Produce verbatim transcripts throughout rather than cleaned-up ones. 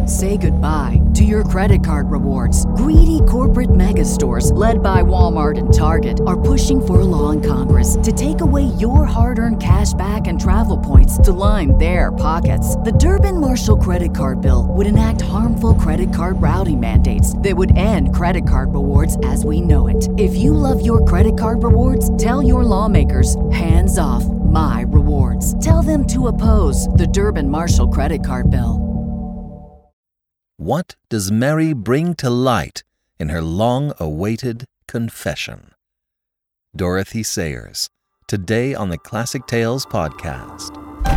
Say goodbye to your credit card rewards. Greedy corporate mega stores, led by Walmart and Target, are pushing for a law in Congress to take away your hard-earned cash back and travel points to line their pockets. The Durbin-Marshall credit card bill would enact harmful credit card routing mandates that would end credit card rewards as we know it. If you love your credit card rewards, tell your lawmakers, hands off my rewards. Tell them to oppose the Durbin-Marshall credit card bill. What does Mary bring to light in her long-awaited confession? Dorothy Sayers, today on the Classic Tales podcast.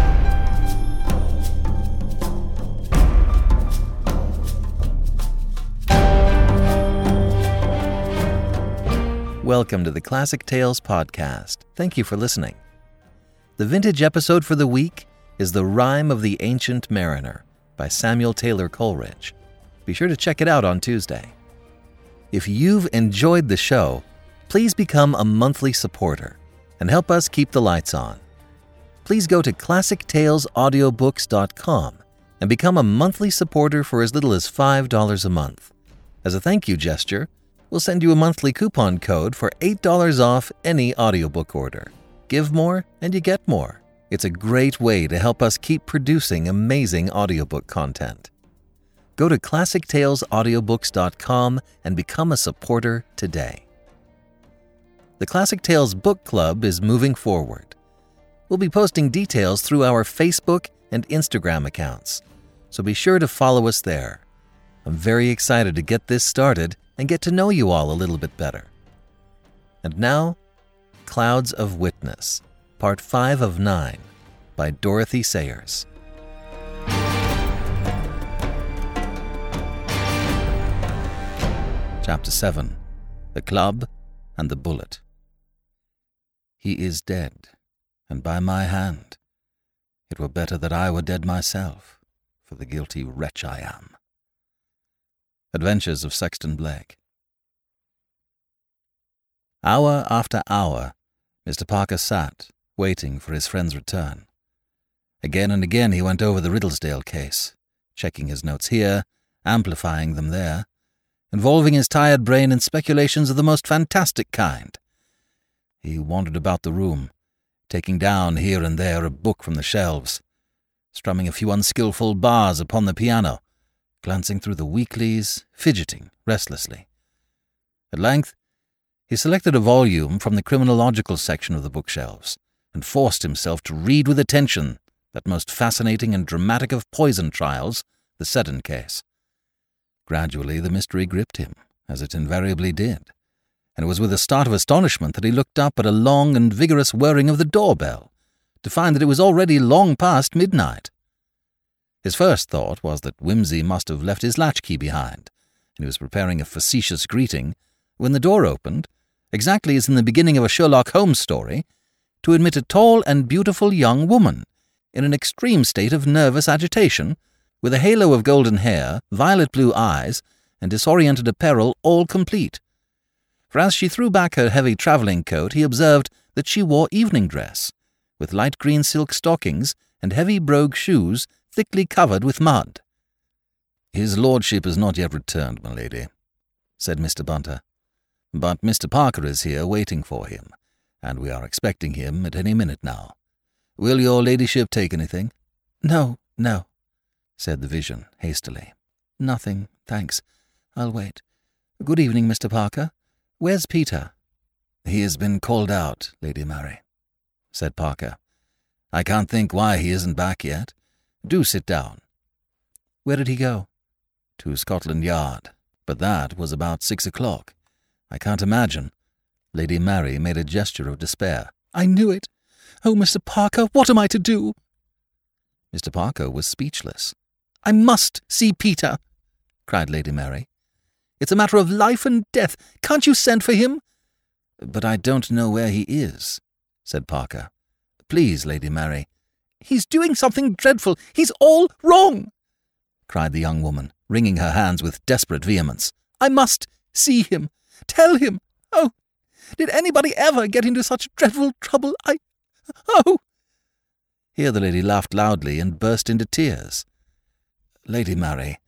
Welcome to the Classic Tales podcast. Thank you for listening. The vintage episode for the week is The Rime of the Ancient Mariner by Samuel Taylor Coleridge. Be sure to check it out on Tuesday. If you've enjoyed the show, please become a monthly supporter and help us keep the lights on. Please go to classic tales audiobooks dot com and become a monthly supporter for as little as five dollars a month. As a thank you gesture, we'll send you a monthly coupon code for eight dollars off any audiobook order. Give more and you get more. It's a great way to help us keep producing amazing audiobook content. Go to classic tales audiobooks dot com and become a supporter today. The Classic Tales Book Club is moving forward. We'll be posting details through our Facebook and Instagram accounts, so be sure to follow us there. I'm very excited to get this started and get to know you all a little bit better. And now, Clouds of Witness, Part five of nine, by Dorothy Sayers. Chapter seven. The Club and the Bullet. He is dead, and by my hand. It were better that I were dead myself, for the guilty wretch I am. Adventures of Sexton Blake. Hour after hour, Mister Parker sat, waiting for his friend's return. Again and again he went over the Riddlesdale case, checking his notes here, amplifying them there, involving his tired brain in speculations of the most fantastic kind. He wandered about the room, taking down here and there a book from the shelves, strumming a few unskilful bars upon the piano, glancing through the weeklies, fidgeting restlessly. At length, he selected a volume from the criminological section of the bookshelves and forced himself to read with attention that most fascinating and dramatic of poison trials, the Seddon case. Gradually the mystery gripped him, as it invariably did, and it was with a start of astonishment that he looked up at a long and vigorous whirring of the doorbell, to find that it was already long past midnight. His first thought was that Whimsy must have left his latchkey behind, and he was preparing a facetious greeting, when the door opened, exactly as in the beginning of a Sherlock Holmes story, to admit a tall and beautiful young woman, in an extreme state of nervous agitation, with a halo of golden hair, violet blue eyes, and disoriented apparel all complete. For as she threw back her heavy travelling coat, he observed that she wore evening dress, with light green silk stockings and heavy brogue shoes thickly covered with mud. "His lordship has not yet returned, my lady," said Mister Bunter. "But Mister Parker is here waiting for him, and we are expecting him at any minute now. Will your ladyship take anything?" "No, no," said the vision hastily. "Nothing, thanks. I'll wait. Good evening, Mister Parker. Where's Peter?" "He has been called out, Lady Mary," said Parker. "I can't think why he isn't back yet. Do sit down." "Where did he go?" "To Scotland Yard, but that was about six o'clock. I can't imagine." Lady Mary made a gesture of despair. "I knew it. Oh, Mister Parker, what am I to do?" Mister Parker was speechless. "I must see Peter," cried Lady Mary. "It's a matter of life and death. Can't you send for him?" "But I don't know where he is," said Parker. "Please, Lady Mary." "He's doing something dreadful. He's all wrong," cried the young woman, wringing her hands with desperate vehemence. "I must see him. Tell him. Oh, did anybody ever get into such dreadful trouble? I... Oh!" Here the lady laughed loudly and burst into tears. "Lady Mary,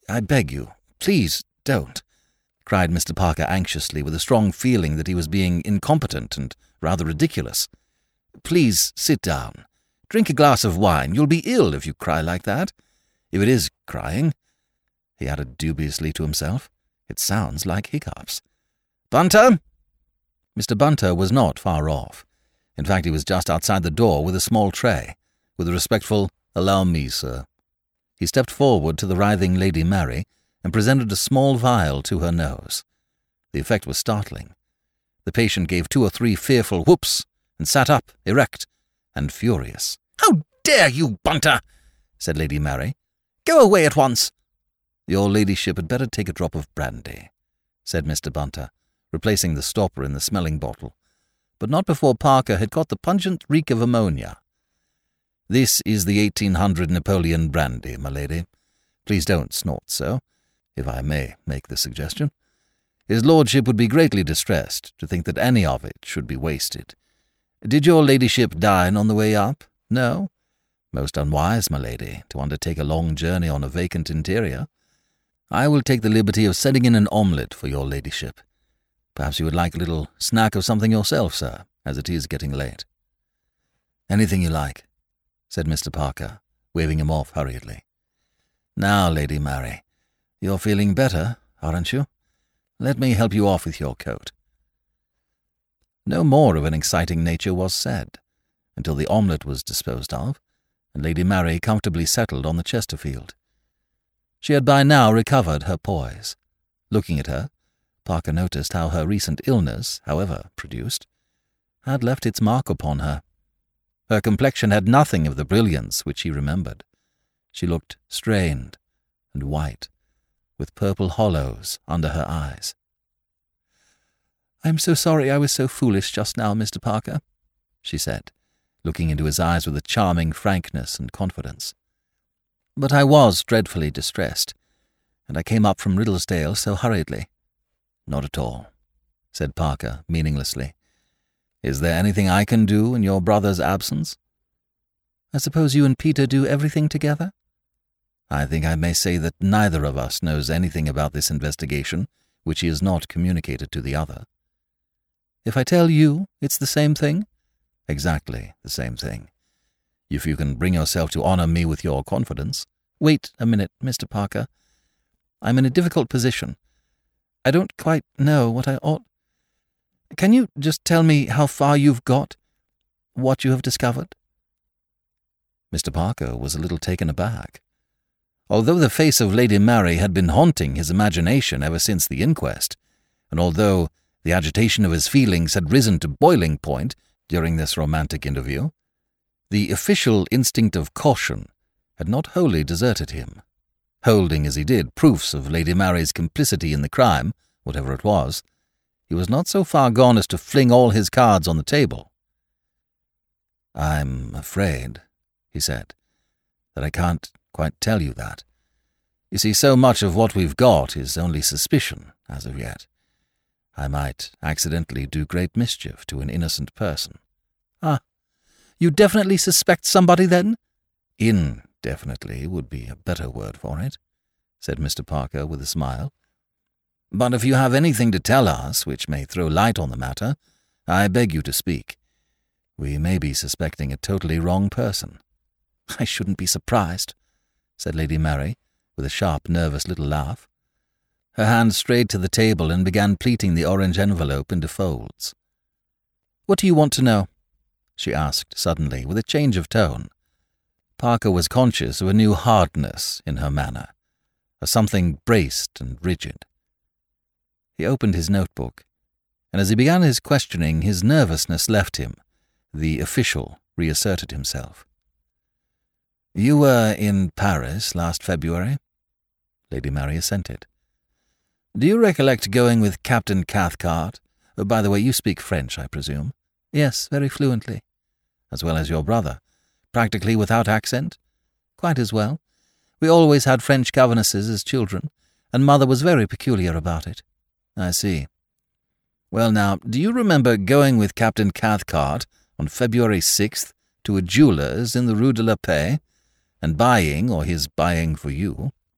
I beg you, please don't," cried Mister Parker anxiously, with a strong feeling that he was being incompetent and rather ridiculous. "Please sit down. Drink a glass of wine. You'll be ill if you cry like that. If it is crying," he added dubiously to himself, "it sounds like hiccups. Bunter!" Mister Bunter was not far off. In fact, he was just outside the door with a small tray, with a respectful, "Allow me, sir." He stepped forward to the writhing Lady Mary and presented a small vial to her nose. The effect was startling. The patient gave two or three fearful whoops and sat up, erect and furious. "How dare you, Bunter!" said Lady Mary. "Go away at once." "Your ladyship had better take a drop of brandy," said Mister Bunter, replacing the stopper in the smelling bottle, but not before Parker had caught the pungent reek of ammonia. "This is the eighteen hundred Napoleon brandy, my lady. Please don't snort so, if I may make the suggestion. His lordship would be greatly distressed to think that any of it should be wasted. Did your ladyship dine on the way up? No? Most unwise, my lady, to undertake a long journey on a vacant interior. I will take the liberty of setting in an omelette for your ladyship. Perhaps you would like a little snack of something yourself, sir, as it is getting late." "Anything you like," said Mister Parker, waving him off hurriedly. "Now, Lady Mary, you're feeling better, aren't you? Let me help you off with your coat." No more of an exciting nature was said, until the omelette was disposed of, and Lady Mary comfortably settled on the Chesterfield. She had by now recovered her poise. Looking at her, Parker noticed how her recent illness, however produced, had left its mark upon her. Her complexion had nothing of the brilliance which he remembered. She looked strained and white, with purple hollows under her eyes. "I'm so sorry I was so foolish just now, Mister Parker," she said, looking into his eyes with a charming frankness and confidence. "But I was dreadfully distressed, and I came up from Riddlesdale so hurriedly." "Not at all," said Parker meaninglessly. "Is there anything I can do in your brother's absence?" "I suppose you and Peter do everything together?" "I think I may say that neither of us knows anything about this investigation which he has not communicated to the other." "If I tell you, it's the same thing?" "Exactly the same thing. If you can bring yourself to honor me with your confidence." "Wait a minute, Mister Parker. I'm in a difficult position. I don't quite know what I ought... Can you just tell me how far you've got? What you have discovered?" Mister Parker was a little taken aback. Although the face of Lady Mary had been haunting his imagination ever since the inquest, and although the agitation of his feelings had risen to boiling point during this romantic interview, the official instinct of caution had not wholly deserted him. Holding, as he did, proofs of Lady Mary's complicity in the crime, whatever it was, he was not so far gone as to fling all his cards on the table. "I'm afraid," he said, "that I can't quite tell you that. You see, so much of what we've got is only suspicion, as of yet. I might accidentally do great mischief to an innocent person." "Ah, you definitely suspect somebody, then?" "Indefinitely would be a better word for it," said Mister Parker with a smile. "But if you have anything to tell us which may throw light on the matter, I beg you to speak. We may be suspecting a totally wrong person." "I shouldn't be surprised," said Lady Mary, with a sharp, nervous little laugh. Her hand strayed to the table and began pleating the orange envelope into folds. "What do you want to know?" she asked suddenly, with a change of tone. Parker was conscious of a new hardness in her manner, of something braced and rigid. He opened his notebook, and as he began his questioning, his nervousness left him. The official reasserted himself. "You were in Paris last February?" Lady Mary assented. "Do you recollect going with Captain Cathcart? Oh, by the way, you speak French, I presume?" "Yes, very fluently." "As well as your brother? Practically without accent?" "Quite as well. We always had French governesses as children, and Mother was very peculiar about it." "I see. Well now, do you remember going with Captain Cathcart on February sixth to a jeweller's in the Rue de la Paix, and buying, or his buying for you,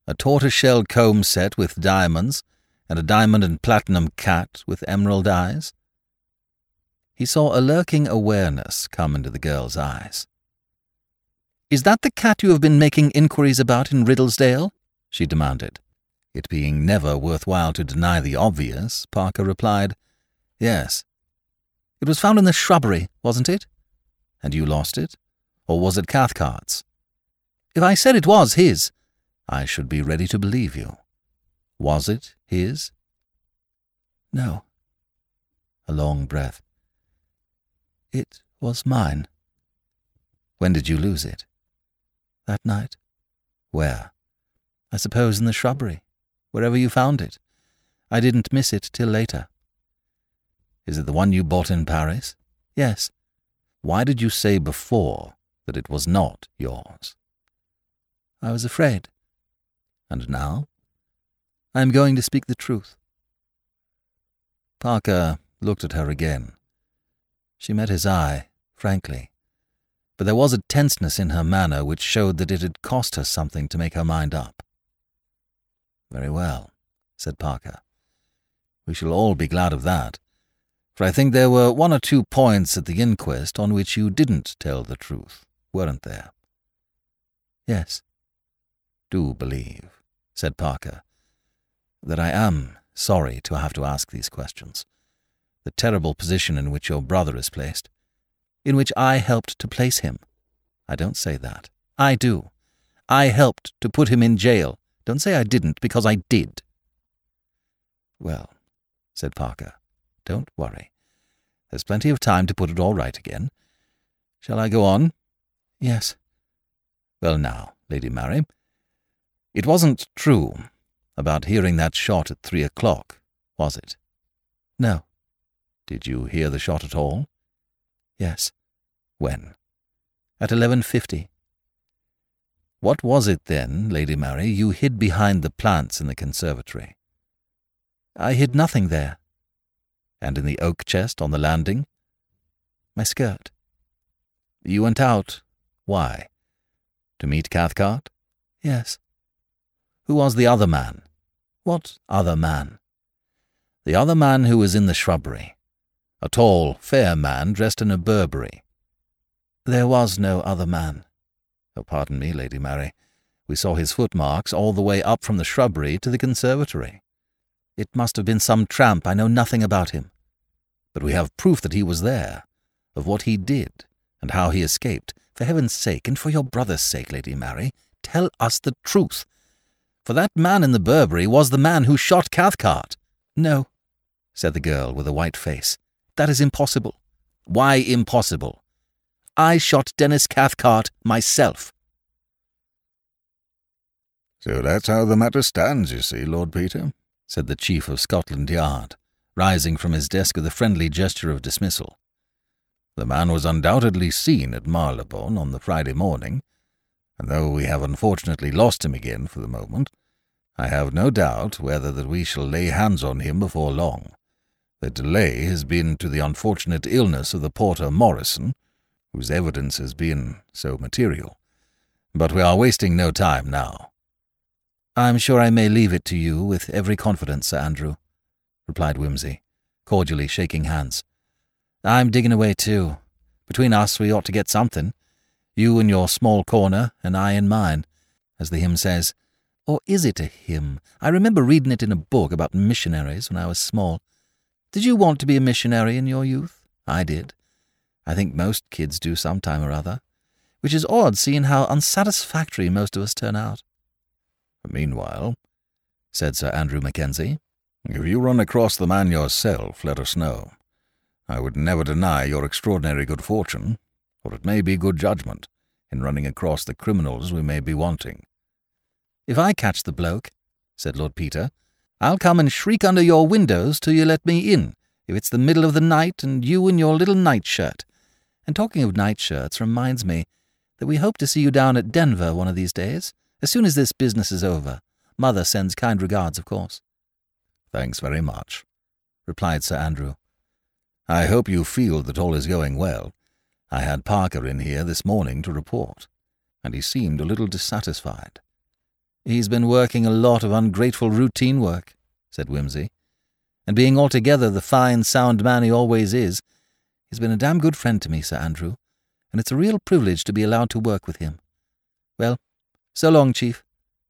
A tortoiseshell comb set with diamonds, and a diamond and platinum cat with emerald eyes? He saw a lurking awareness come into the girl's eyes. "Is that the cat you have been making inquiries about in Riddlesdale?" she demanded. It being never worthwhile to deny the obvious, Parker replied, "Yes." "It was found in the shrubbery, wasn't it? And you lost it? Or was it Cathcart's?" "If I said it was his, I should be ready to believe you. Was it his?" "No." A long breath. "It was mine." "When did you lose it?" "That night." "Where?" "I suppose in the shrubbery, wherever you found it. I didn't miss it till later." "Is it the one you bought in Paris?" "Yes." "Why did you say before that it was not yours?" "I was afraid." "And now?" "I am going to speak the truth." Parker looked at her again. She met his eye, frankly, but there was a tenseness in her manner which showed that it had cost her something to make her mind up. "Very well," said Parker. "We shall all be glad of that, for I think there were one or two points at the inquest on which you didn't tell the truth, weren't there?" "Yes." "Do believe," said Parker, "that I am sorry to have to ask these questions. The terrible position in which your brother is placed, in which I helped to place him. I don't say that. I do. I helped to put him in jail. Don't say I didn't, because I did." "Well," said Parker, "don't worry. There's plenty of time to put it all right again. Shall I go on?" "Yes." "Well now, Lady Mary, it wasn't true about hearing that shot at three o'clock, was it?" "No." "Did you hear the shot at all?" "Yes." "When?" "At eleven fifty. What was it then, Lady Mary, you hid behind the plants in the conservatory?" "I hid nothing there." "And in the oak chest on the landing?" "My skirt." "You went out. Why? To meet Cathcart?" "Yes." "Who was the other man?" "What other man?" "The other man who was in the shrubbery. A tall, fair man dressed in a Burberry." "There was no other man." "Oh, pardon me, Lady Mary. We saw his footmarks all the way up from the shrubbery to the conservatory." "It must have been some tramp. I know nothing about him." "But we have proof that he was there, of what he did, and how he escaped. For heaven's sake, and for your brother's sake, Lady Mary, tell us the truth. For that man in the Burberry was the man who shot Cathcart." "No," said the girl with a white face. "That is impossible." "Why impossible?" "I shot Dennis Cathcart myself." "So that's how the matter stands, you see, Lord Peter," said the Chief of Scotland Yard, rising from his desk with a friendly gesture of dismissal. "The man was undoubtedly seen at Marylebone on the Friday morning, and though we have unfortunately lost him again for the moment, I have no doubt whether that we shall lay hands on him before long. The delay has been to the unfortunate illness of the porter Morrison, whose evidence has been so material. But we are wasting no time now." "I'm sure I may leave it to you with every confidence, Sir Andrew," replied Wimsey, cordially shaking hands. "I'm digging away too. Between us we ought to get something. You in your small corner, and I in mine, as the hymn says. Or is it a hymn? I remember reading it in a book about missionaries when I was small. Did you want to be a missionary in your youth? I did. I think most kids do sometime or other, which is odd seeing how unsatisfactory most of us turn out." "Meanwhile," said Sir Andrew Mackenzie, "if you run across the man yourself, let us know. I would never deny your extraordinary good fortune, or it may be good judgment, in running across the criminals we may be wanting." "If I catch the bloke," said Lord Peter, "I'll come and shriek under your windows till you let me in, if it's the middle of the night and you in your little nightshirt. And talking of nightshirts reminds me that we hope to see you down at Denver one of these days, as soon as this business is over. Mother sends kind regards, of course." "Thanks very much," replied Sir Andrew. "I hope you feel that all is going well. I had Parker in here this morning to report, and he seemed a little dissatisfied." He's been working a lot of ungrateful routine work, said Whimsy. And being altogether the fine, sound man he always is, he's been a damn good friend to me, Sir Andrew, and it's a real privilege to be allowed to work with him. Well, so long, Chief.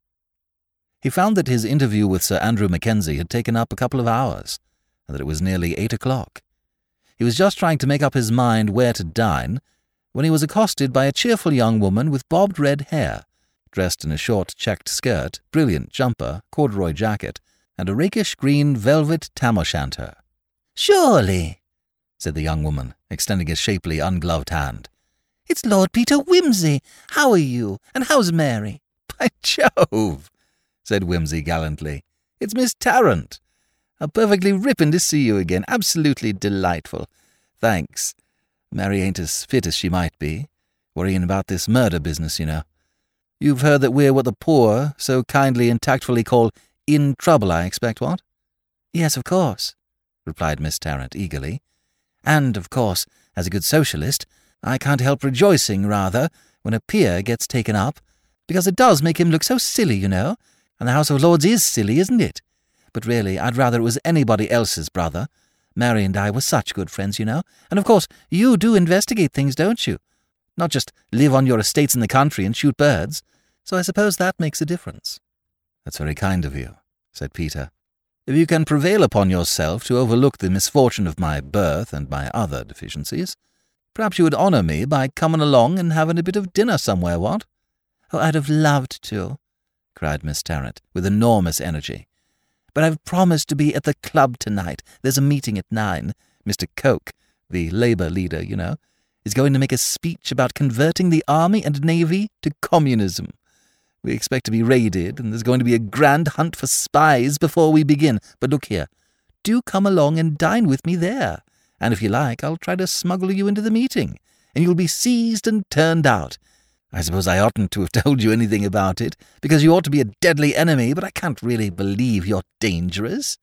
He found that his interview with Sir Andrew Mackenzie had taken up a couple of hours, and that it was nearly eight o'clock. He was just trying to make up his mind where to dine when he was accosted by a cheerful young woman with bobbed red hair, dressed in a short checked skirt, brilliant jumper, corduroy jacket, and a rakish green velvet tam-o'-shanter. "Surely," said the young woman, extending a shapely, ungloved hand. "It's Lord Peter Whimsy. How are you? And how's Mary?" "By Jove," said Whimsy gallantly, "it's Miss Tarrant. How perfectly ripping to see you again. Absolutely delightful. Thanks. Mary ain't as fit as she might be, worrying about this murder business, you know. You've heard that we're what the poor so kindly and tactfully call in trouble, I expect, what?" "Yes, of course," replied Miss Tarrant eagerly. "And, of course, as a good socialist, I can't help rejoicing, rather, when a peer gets taken up, because it does make him look so silly, you know, and the House of Lords is silly, isn't it? But really, I'd rather it was anybody else's brother. Mary and I were such good friends, you know, and of course you do investigate things, don't you? Not just live on your estates in the country and shoot birds. So I suppose that makes a difference." "That's very kind of you," said Peter. "If you can prevail upon yourself to overlook the misfortune of my birth and my other deficiencies, perhaps you would honour me by coming along and having a bit of dinner somewhere, what?" "Oh, I'd have loved to," cried Miss Tarrant, with enormous energy. "But I've promised to be at the club tonight. There's a meeting at nine. Mister Coke, the Labour leader, you know, is going to make a speech about converting the army and navy to communism. We expect to be raided, and there's going to be a grand hunt for spies before we begin. But look here, do come along and dine with me there, and if you like, I'll try to smuggle you into the meeting, and you'll be seized and turned out. I suppose I oughtn't to have told you anything about it, because you ought to be a deadly enemy, but I can't really believe you're dangerous."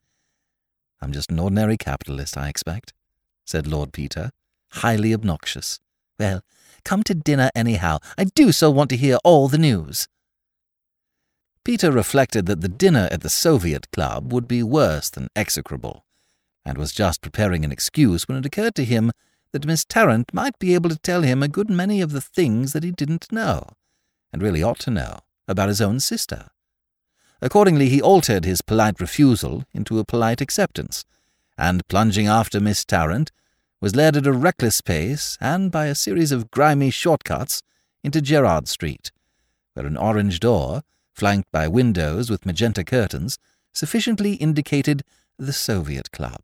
"I'm just an ordinary capitalist, I expect," said Lord Peter, highly obnoxious. "Well, come to dinner anyhow. I do so want to hear all the news." Peter reflected that the dinner at the Soviet Club would be worse than execrable, and was just preparing an excuse when it occurred to him that Miss Tarrant might be able to tell him a good many of the things that he didn't know, and really ought to know, about his own sister. Accordingly, he altered his polite refusal into a polite acceptance, and, plunging after Miss Tarrant, was led at a reckless pace, and by a series of grimy shortcuts, into Gerrard Street, where an orange door, flanked by windows with magenta curtains, sufficiently indicated the Soviet Club.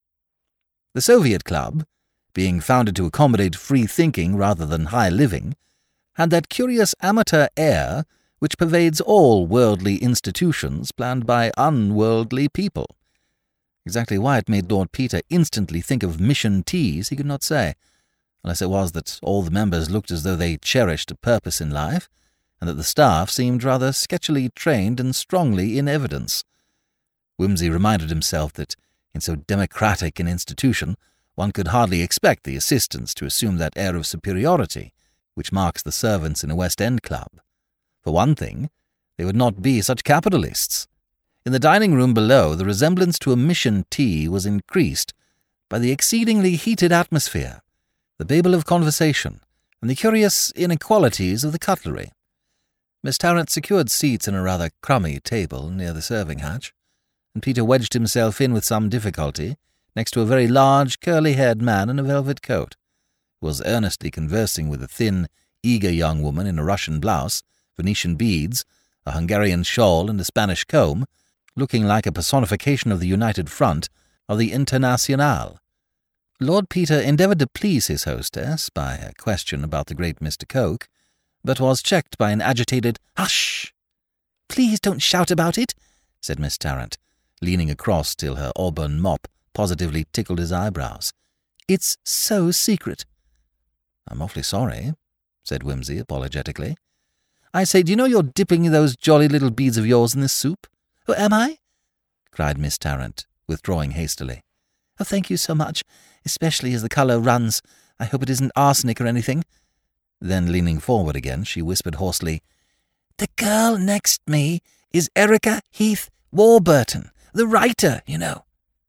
The Soviet Club, being founded to accommodate free thinking rather than high living, had that curious amateur air which pervades all worldly institutions planned by unworldly people. Exactly why it made Lord Peter instantly think of mission teas he could not say, unless it was that all the members looked as though they cherished a purpose in life, and that the staff seemed rather sketchily trained and strongly in evidence. Whimsy reminded himself that, in so democratic an institution, one could hardly expect the assistants to assume that air of superiority which marks the servants in a West End club. For one thing, they would not be such capitalists. In the dining-room below, the resemblance to a mission tea was increased by the exceedingly heated atmosphere, the babel of conversation, and the curious inequalities of the cutlery. Miss Tarrant secured seats in a rather crummy table near the serving hatch, and Peter wedged himself in with some difficulty next to a very large, curly-haired man in a velvet coat, who was earnestly conversing with a thin, eager young woman in a Russian blouse, Venetian beads, a Hungarian shawl, and a Spanish comb, looking like a personification of the United Front of the Internationale. Lord Peter endeavoured to please his hostess by a question about the great Mister Coke, but was checked by an agitated "Hush! Please don't shout about it," said Miss Tarrant, leaning across till her auburn mop positively tickled his eyebrows. "It's so secret." "I'm awfully sorry," said Whimsy apologetically. "I say, do you know you're dipping those jolly little beads of yours in this soup?" "Oh, am I?" cried Miss Tarrant, withdrawing hastily. "Oh, thank you so much, especially as the colour runs. I hope it isn't arsenic or anything." Then, leaning forward again, she whispered hoarsely, The girl next me is Erica Heath Warburton, the writer, you know.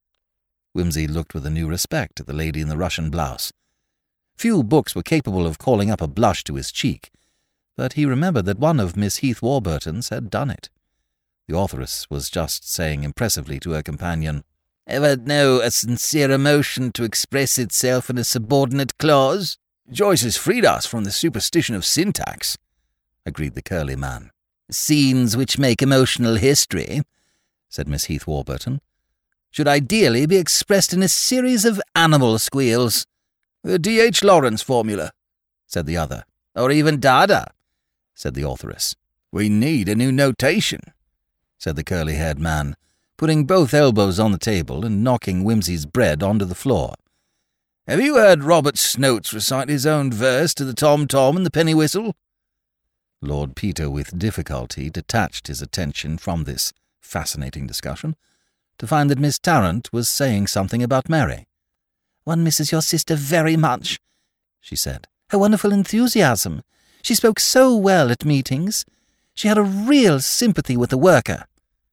Wimsey looked with a new respect at the lady in the Russian blouse. Few books were capable of calling up a blush to his cheek, but he remembered that one of Miss Heath Warburton's had done it. The authoress was just saying impressively to her companion, "Ever know a sincere emotion to express itself in a subordinate clause?" "Joyce has freed us from the superstition of syntax," agreed the curly man. "Scenes which make emotional history," said Miss Heath Warburton, "should ideally be expressed in a series of animal squeals." "The D H Lawrence formula," said the other. "Or even Dada," said the authoress. "We need a new notation," said the curly-haired man, putting both elbows on the table and knocking Wimsey's bread onto the floor. "Have you heard Robert Snoats recite his own verse to the tom-tom and the penny whistle?" Lord Peter with difficulty detached his attention from this fascinating discussion to find that Miss Tarrant was saying something about Mary. "One misses your sister very much," she said. "Her wonderful enthusiasm. She spoke so well at meetings. She had a real sympathy with the worker."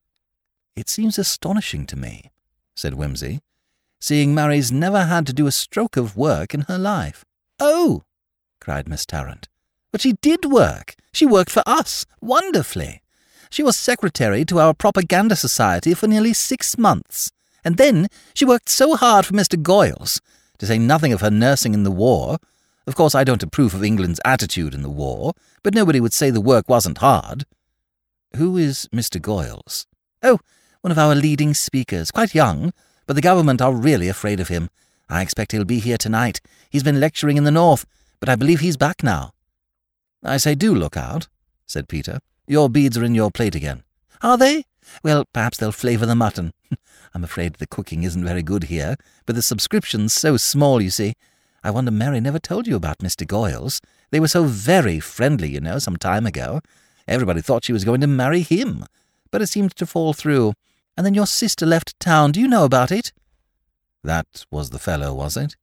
"It seems astonishing to me," said Wimsey, "seeing Mary's never had to do a stroke of work in her life." "Oh!" cried Miss Tarrant. "But she did work. She worked for us, wonderfully. She was secretary to our propaganda society for nearly six months, and then she worked so hard for Mister Goyles, to say nothing of her nursing in the war. Of course, I don't approve of England's attitude in the war, but nobody would say the work wasn't hard." "Who is Mister Goyles?" "Oh, one of our leading speakers, quite young, but the government are really afraid of him. I expect he'll be here tonight. He's been lecturing in the north, but I believe he's back now." "I say, do look out," said Peter. "Your beads are in your plate again." "Are they? Well, perhaps they'll flavour the mutton. I'm afraid the cooking isn't very good here, but the subscription's so small, you see. I wonder Mary never told you about Mister Goyles. They were so very friendly, you know, some time ago. Everybody thought she was going to marry him, but it seemed to fall through. And then your sister left town. Do you know about it?" "That was the fellow, was it?"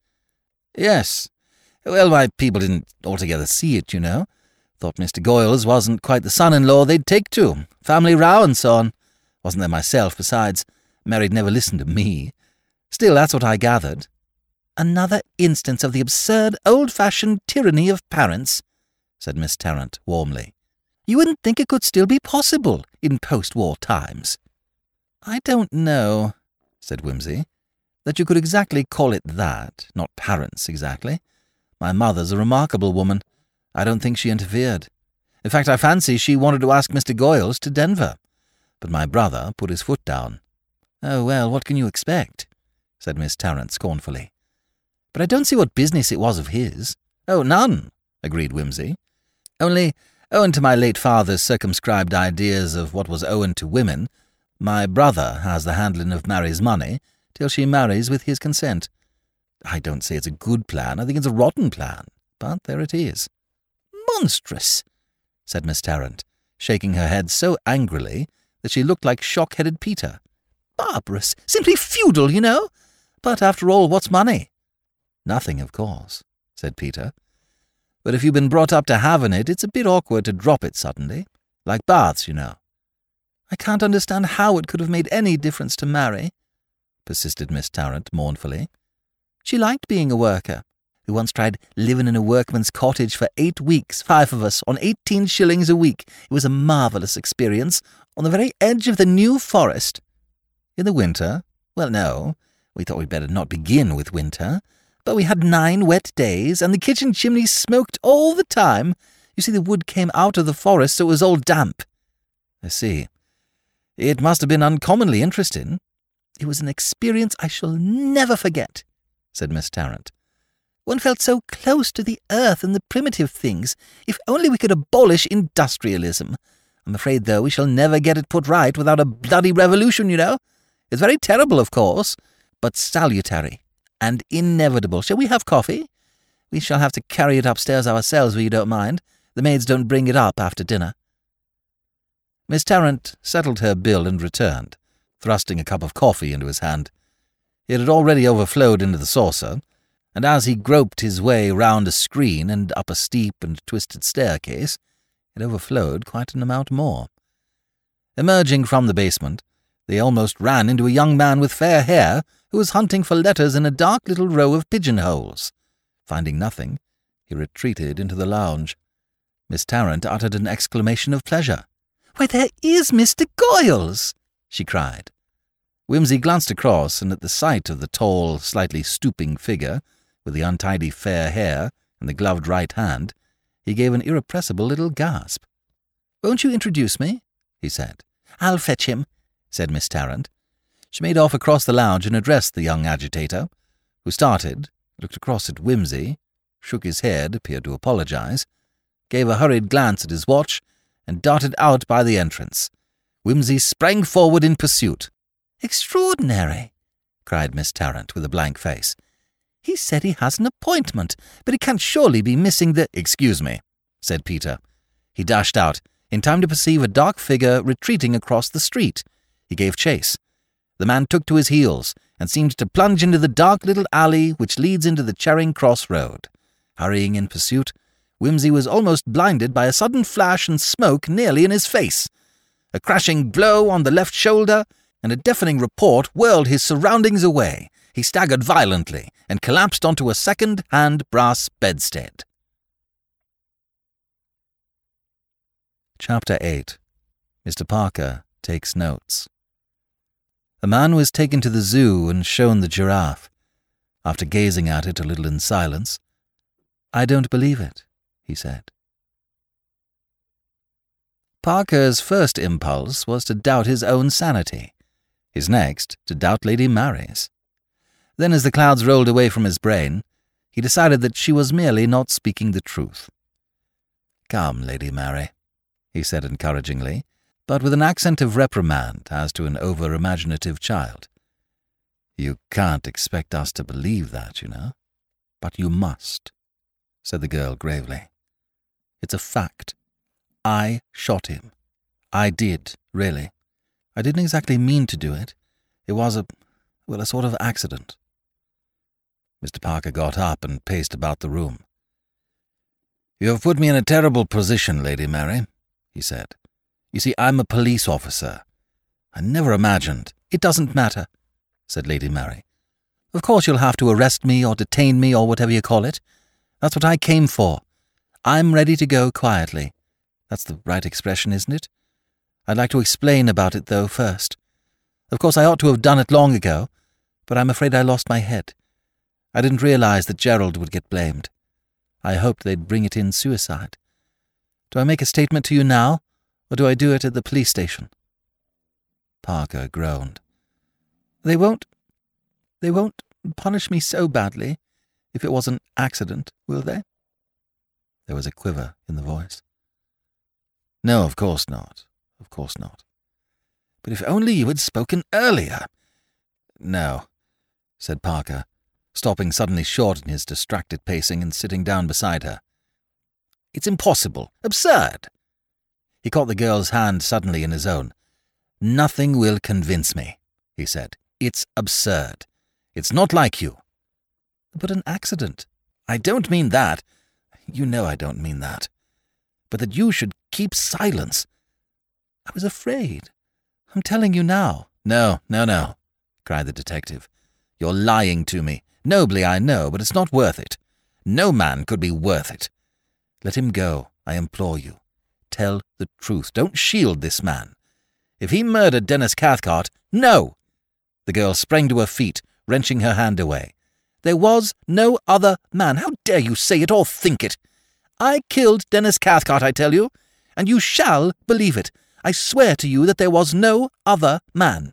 "Yes. Well, my people didn't altogether see it, you know. Thought Mister Goyles wasn't quite the son-in-law they'd take to. Family row and so on. Wasn't there myself, besides. Mary'd never listened to me. Still, that's what I gathered." "Another instance of the absurd, old-fashioned tyranny of parents," said Miss Tarrant warmly. "You wouldn't think it could still be possible in post-war times." "I don't know," said Wimsey, "that you could exactly call it that. Not parents, exactly. My mother's a remarkable woman. I don't think she interfered. In fact, I fancy she wanted to ask Mister Goyles to Denver. But my brother put his foot down." "Oh, well, what can you expect?" said Miss Tarrant scornfully. "But I don't see what business it was of his." "Oh, none," agreed Wimsey. "Only, owing to my late father's circumscribed ideas of what was owing to women, my brother has the handling of Mary's money till she marries with his consent. I don't say it's a good plan, I think it's a rotten plan, but there it is." "Monstrous," said Miss Tarrant, shaking her head so angrily that she looked like shock-headed Peter. "Barbarous, simply feudal, you know. But after all, what's money?" "Nothing, of course," said Peter. "But if you've been brought up to having it, it's a bit awkward to drop it suddenly. Like baths, you know." "I can't understand how it could have made any difference to Mary," persisted Miss Tarrant mournfully. "She liked being a worker. We once tried living in a workman's cottage for eight weeks, five of us, on eighteen shillings a week. It was a marvellous experience, on the very edge of the New Forest." "In the winter?" "Well, no. We thought we'd better not begin with winter. But we had nine wet days, and the kitchen chimney smoked all the time. You see, the wood came out of the forest, so it was all damp." "I see. It must have been uncommonly interesting." "It was an experience I shall never forget," said Miss Tarrant. "One felt so close to the earth and the primitive things. If only we could abolish industrialism. I'm afraid, though, we shall never get it put right without a bloody revolution, you know. It's very terrible, of course, but salutary and inevitable. Shall we have coffee? We shall have to carry it upstairs ourselves, if you don't mind. The maids don't bring it up after dinner." Miss Tarrant settled her bill and returned, thrusting a cup of coffee into his hand. It had already overflowed into the saucer, and as he groped his way round a screen and up a steep and twisted staircase, It overflowed quite an amount more. Emerging from the basement, they almost ran into a young man with fair hair who was hunting for letters in a dark little row of pigeonholes. Finding nothing, he retreated into the lounge. Miss Tarrant uttered an exclamation of pleasure. "Why, there is Mister Goyles!" she cried. Whimsy glanced across, and at the sight of the tall, slightly stooping figure, with the untidy fair hair and the gloved right hand, he gave an irrepressible little gasp. "Won't you introduce me?" he said. "I'll fetch him," said Miss Tarrant. She made off across the lounge and addressed the young agitator, who started, looked across at Whimsy, shook his head, appeared to apologize, gave a hurried glance at his watch, and darted out by the entrance. Whimsy sprang forward in pursuit. "Extraordinary!" cried Miss Tarrant with a blank face. "He said he has an appointment, but he can't surely be missing the—" "Excuse me," said Peter. He dashed out, in time to perceive a dark figure retreating across the street. He gave chase. The man took to his heels and seemed to plunge into the dark little alley which leads into the Charing Cross Road. Hurrying in pursuit, Whimsy was almost blinded by a sudden flash and smoke nearly in his face. A crashing blow on the left shoulder and a deafening report whirled his surroundings away. He staggered violently and collapsed onto a second-hand brass bedstead. Chapter eight. Mister Parker Takes Notes. A man was taken to the zoo and shown the giraffe. After gazing at it a little in silence, "I don't believe it," he said. Parker's first impulse was to doubt his own sanity, his next to doubt Lady Mary's. Then, as the clouds rolled away from his brain, he decided that she was merely not speaking the truth. "Come, Lady Mary," he said encouragingly, but with an accent of reprimand as to an over-imaginative child. "You can't expect us to believe that, you know. But you must," said the girl gravely. "It's a fact. I shot him. I did, really. I didn't exactly mean to do it. It was a, well, a sort of accident." Mister Parker got up and paced about the room. "You have put me in a terrible position, Lady Mary," he said. "You see, I'm a police officer. I never imagined—" "It doesn't matter," said Lady Mary. "Of course you'll have to arrest me or detain me or whatever you call it. That's what I came for. I'm ready to go quietly. That's the right expression, isn't it? I'd like to explain about it, though, first. Of course I ought to have done it long ago, but I'm afraid I lost my head. I didn't realize that Gerald would get blamed. I hoped they'd bring it in suicide. Do I make a statement to you now, or do I do it at the police station?" Parker groaned. They won't... they won't punish me so badly if it was an accident, will they?" There was a quiver in the voice. "No, of course not. Of course not. But if only you had spoken earlier." "No," said Parker, stopping suddenly short in his distracted pacing and sitting down beside her. "It's impossible. Absurd." He caught the girl's hand suddenly in his own. "Nothing will convince me," he said. "It's absurd. It's not like you." "But an accident." "I don't mean that. You know I don't mean that. But that you should keep silence." "I was afraid. I'm telling you now." "No, no, no," cried the detective. "You're lying to me. Nobly, I know, but it's not worth it. No man could be worth it. Let him go, I implore you. Tell the truth. Don't shield this man. If he murdered Dennis Cathcart, no!" The girl sprang to her feet, wrenching her hand away. "There was no other man. How dare you say it or think it? I killed Dennis Cathcart, I tell you, and you shall believe it. I swear to you that there was no other man."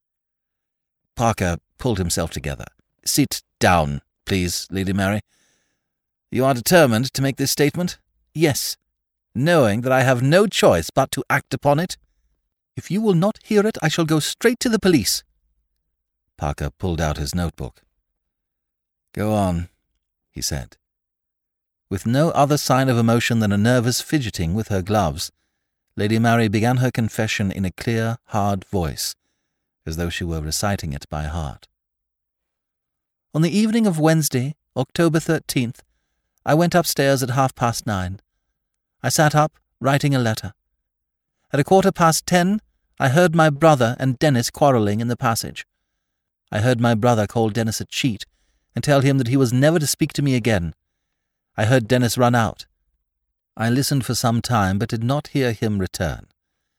Parker pulled himself together. "Sit down, please, Lady Mary. You are determined to make this statement?" "Yes, knowing that I have no choice but to act upon it." "If you will not hear it, I shall go straight to the police." Parker pulled out his notebook. "Go on," he said. With no other sign of emotion than a nervous fidgeting with her gloves, Lady Mary began her confession in a clear, hard voice, as though she were reciting it by heart. "On the evening of Wednesday, October thirteenth, I went upstairs at half past nine. I sat up writing a letter. At a quarter past ten, I heard my brother and Dennis quarrelling in the passage. I heard my brother call Dennis a cheat and tell him that he was never to speak to me again. I heard Dennis run out. I listened for some time, but did not hear him return.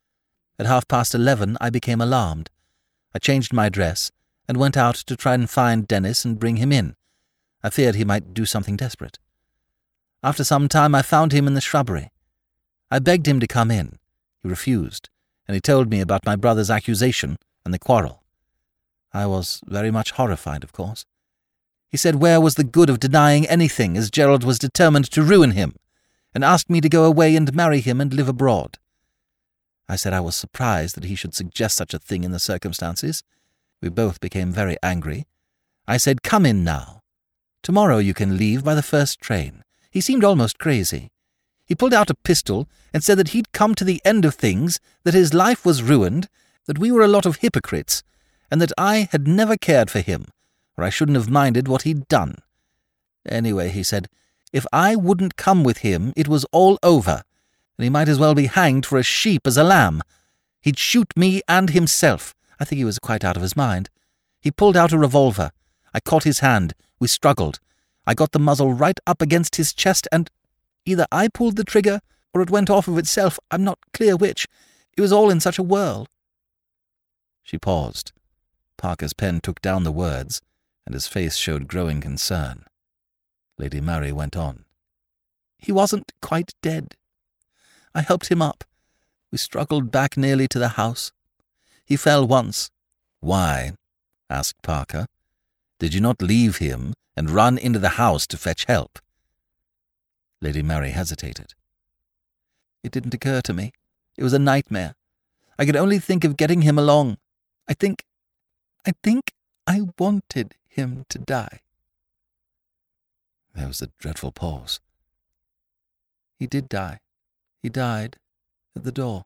At half past eleven, I became alarmed. I changed my dress and went out to try and find Dennis and bring him in. I feared he might do something desperate. After some time, I found him in the shrubbery. I begged him to come in. He refused, and he told me about my brother's accusation and the quarrel. I was very much horrified, of course. He said where was the good of denying anything, as Gerald was determined to ruin him, and asked me to go away and marry him and live abroad. I said I was surprised that he should suggest such a thing in the circumstances. We both became very angry. I said, "Come in now. Tomorrow you can leave by the first train." He seemed almost crazy. He pulled out a pistol and said that he'd come to the end of things, that his life was ruined, that we were a lot of hypocrites, and that I had never cared for him, or I shouldn't have minded what he'd done. Anyway, he said, if I wouldn't come with him, it was all over, and he might as well be hanged for a sheep as a lamb. He'd shoot me and himself. I think he was quite out of his mind. He pulled out a revolver. I caught his hand. We struggled. I got the muzzle right up against his chest, and either I pulled the trigger, or it went off of itself. I'm not clear which. It was all in such a whirl. She paused. Parker's pen took down the words, and his face showed growing concern. Lady Mary went on. He wasn't quite dead. I helped him up. We struggled back nearly to the house. He fell once. Why? Asked Parker. Did you not leave him and run into the house to fetch help? Lady Mary hesitated. It didn't occur to me. It was a nightmare. I could only think of getting him along. I think, I think I wanted him to die. There was a dreadful pause. He did die. He died at the door.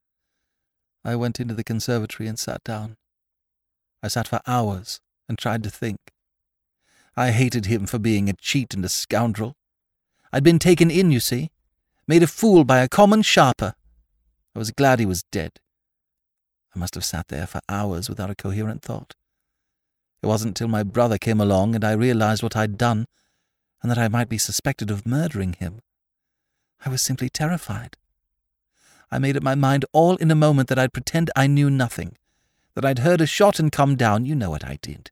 I went into the conservatory and sat down. I sat for hours and tried to think. I hated him for being a cheat and a scoundrel. I'd been taken in, you see, made a fool by a common sharper. I was glad he was dead. I must have sat there for hours without a coherent thought. It wasn't till my brother came along and I realized what I'd done, and that I might be suspected of murdering him. I was simply terrified. I made up my mind all in a moment that I'd pretend I knew nothing, that I'd heard a shot and come down. You know what I did.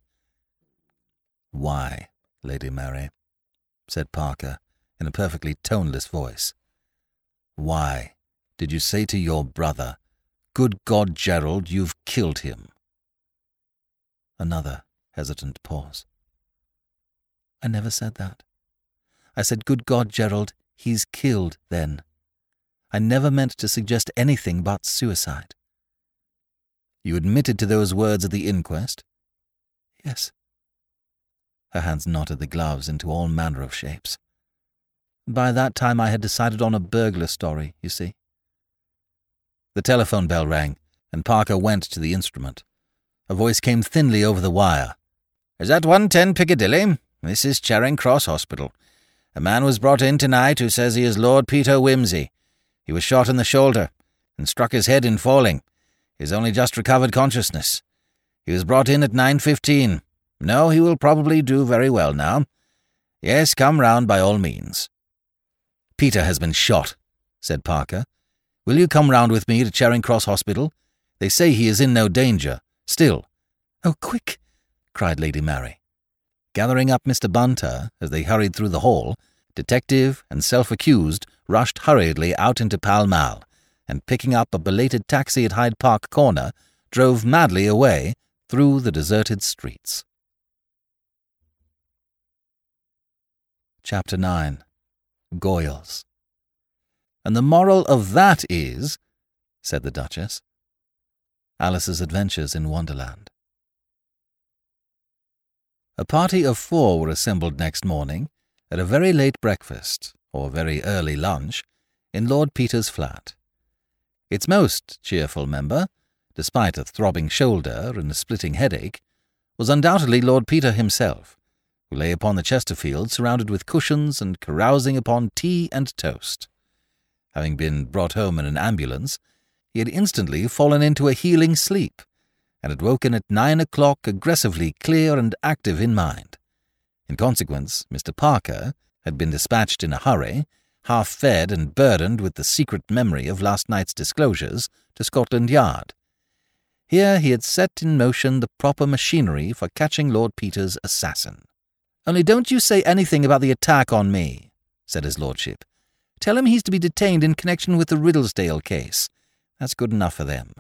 Why, Lady Mary? Said Parker in a perfectly toneless voice. Why did you say to your brother, "Good God, Gerald, you've killed him"? Another hesitant pause. I never said that. I said, "Good God, Gerald, he's killed then." I never meant to suggest anything but suicide. You admitted to those words at the inquest? Yes. Her hands knotted the gloves into all manner of shapes. By that time I had decided on a burglar story, you see. The telephone bell rang, and Parker went to the instrument. A voice came thinly over the wire. "Is that one ten Piccadilly? This is Charing Cross Hospital. A man was brought in tonight who says he is Lord Peter Wimsey. He was shot in the shoulder and struck his head in falling. He has only just recovered consciousness. He was brought in at nine fifteen. No, he will probably do very well now. Yes, come round by all means." "Peter has been shot," said Parker. "Will you come round with me to Charing Cross Hospital? They say he is in no danger. Still." "Oh, quick!" cried Lady Mary. Gathering up Mister Bunter as they hurried through the hall, detective and self-accused rushed hurriedly out into Pall Mall, and picking up a belated taxi at Hyde Park Corner, drove madly away through the deserted streets. Chapter nine. Goyles. "And the moral of that is," said the Duchess, Alice's Adventures in Wonderland. A party of four were assembled next morning at a very late breakfast, or very early lunch, in Lord Peter's flat. Its most cheerful member, despite a throbbing shoulder and a splitting headache, was undoubtedly Lord Peter himself, who lay upon the Chesterfield surrounded with cushions and carousing upon tea and toast. Having been brought home in an ambulance, he had instantly fallen into a healing sleep, and had woken at nine o'clock aggressively clear and active in mind. In consequence, Mister Parker had been dispatched in a hurry, half-fed and burdened with the secret memory of last night's disclosures, to Scotland Yard. Here he had set in motion the proper machinery for catching Lord Peter's assassin. "Only don't you say anything about the attack on me," said his lordship. "Tell him he's to be detained in connection with the Riddlesdale case. That's good enough for them."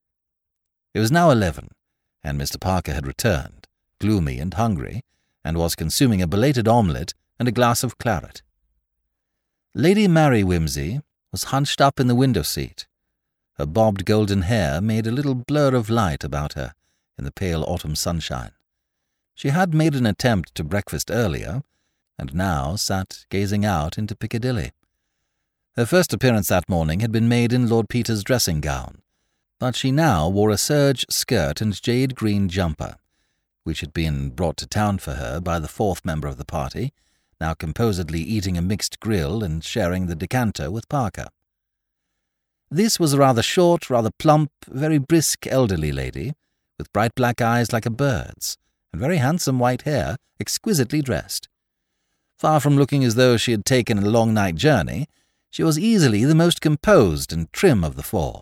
It was now eleven, and Mister Parker had returned, gloomy and hungry, and was consuming a belated omelette and a glass of claret. Lady Mary Wimsey was hunched up in the window-seat. Her bobbed golden hair made a little blur of light about her in the pale autumn sunshine. She had made an attempt to breakfast earlier, and now sat gazing out into Piccadilly. Her first appearance that morning had been made in Lord Peter's dressing-gown, but she now wore a serge skirt and jade-green jumper, which had been brought to town for her by the fourth member of the party, now composedly eating a mixed grill and sharing the decanter with Parker. This was a rather short, rather plump, very brisk elderly lady, with bright black eyes like a bird's, and very handsome white hair, exquisitely dressed. Far from looking as though she had taken a long night journey, she was easily the most composed and trim of the four.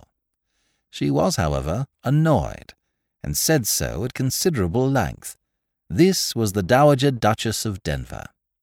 She was, however, annoyed, and said so at considerable length. This was the Dowager Duchess of Denver.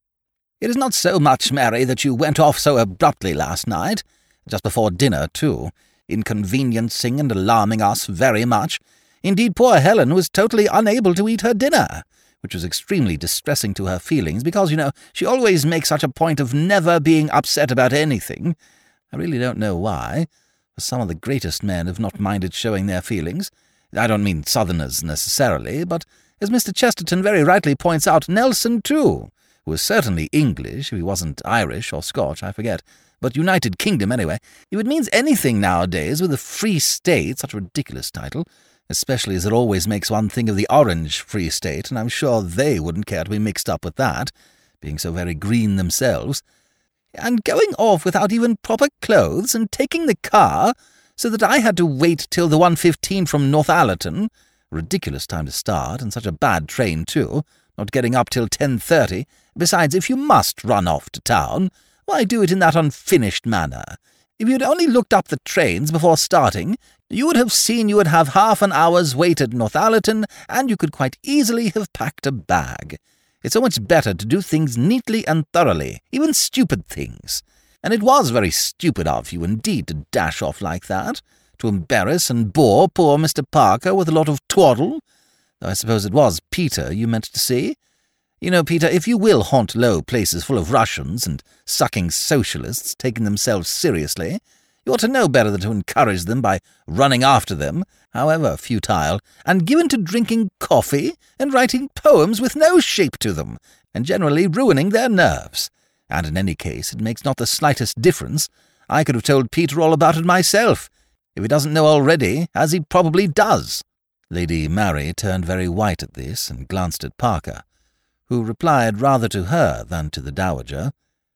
"It is not so much, Mary, that you went off so abruptly last night, just before dinner, too, inconveniencing and alarming us very much. Indeed, poor Helen was totally unable to eat her dinner, which was extremely distressing to her feelings, because, you know, she always makes such a point of never being upset about anything. I really don't know why, for some of the greatest men have not minded showing their feelings. I don't mean Southerners necessarily, but, as Mister Chesterton very rightly points out, Nelson, too, who was certainly English, if he wasn't Irish or Scotch, I forget, but United Kingdom anyway. If it means anything nowadays with a Free State, such a ridiculous title, especially as it always makes one think of the Orange Free State, and I'm sure they wouldn't care to be mixed up with that, being so very green themselves. And going off without even proper clothes, and taking the car, so that I had to wait till the one fifteen from Northallerton, a ridiculous time to start, and such a bad train too, not getting up till ten thirty. Besides, if you must run off to town, why do it in that unfinished manner? If you'd only looked up the trains before starting, you would have seen you would have half an hour's wait at Northallerton, and you could quite easily have packed a bag. It's so much better to do things neatly and thoroughly, even stupid things. And it was very stupid of you indeed to dash off like that, to embarrass and bore poor Mister Parker with a lot of twaddle, though I suppose it was Peter you meant to see. You know, Peter, if you will haunt low places full of Russians and sucking socialists taking themselves seriously, you ought to know better than to encourage them by running after them, however futile, and given to drinking coffee and writing poems with no shape to them, and generally ruining their nerves. And in any case, it makes not the slightest difference. I could have told Peter all about it myself, if he doesn't know already, as he probably does." Lady Mary turned very white at this and glanced at Parker, who replied rather to her than to the Dowager,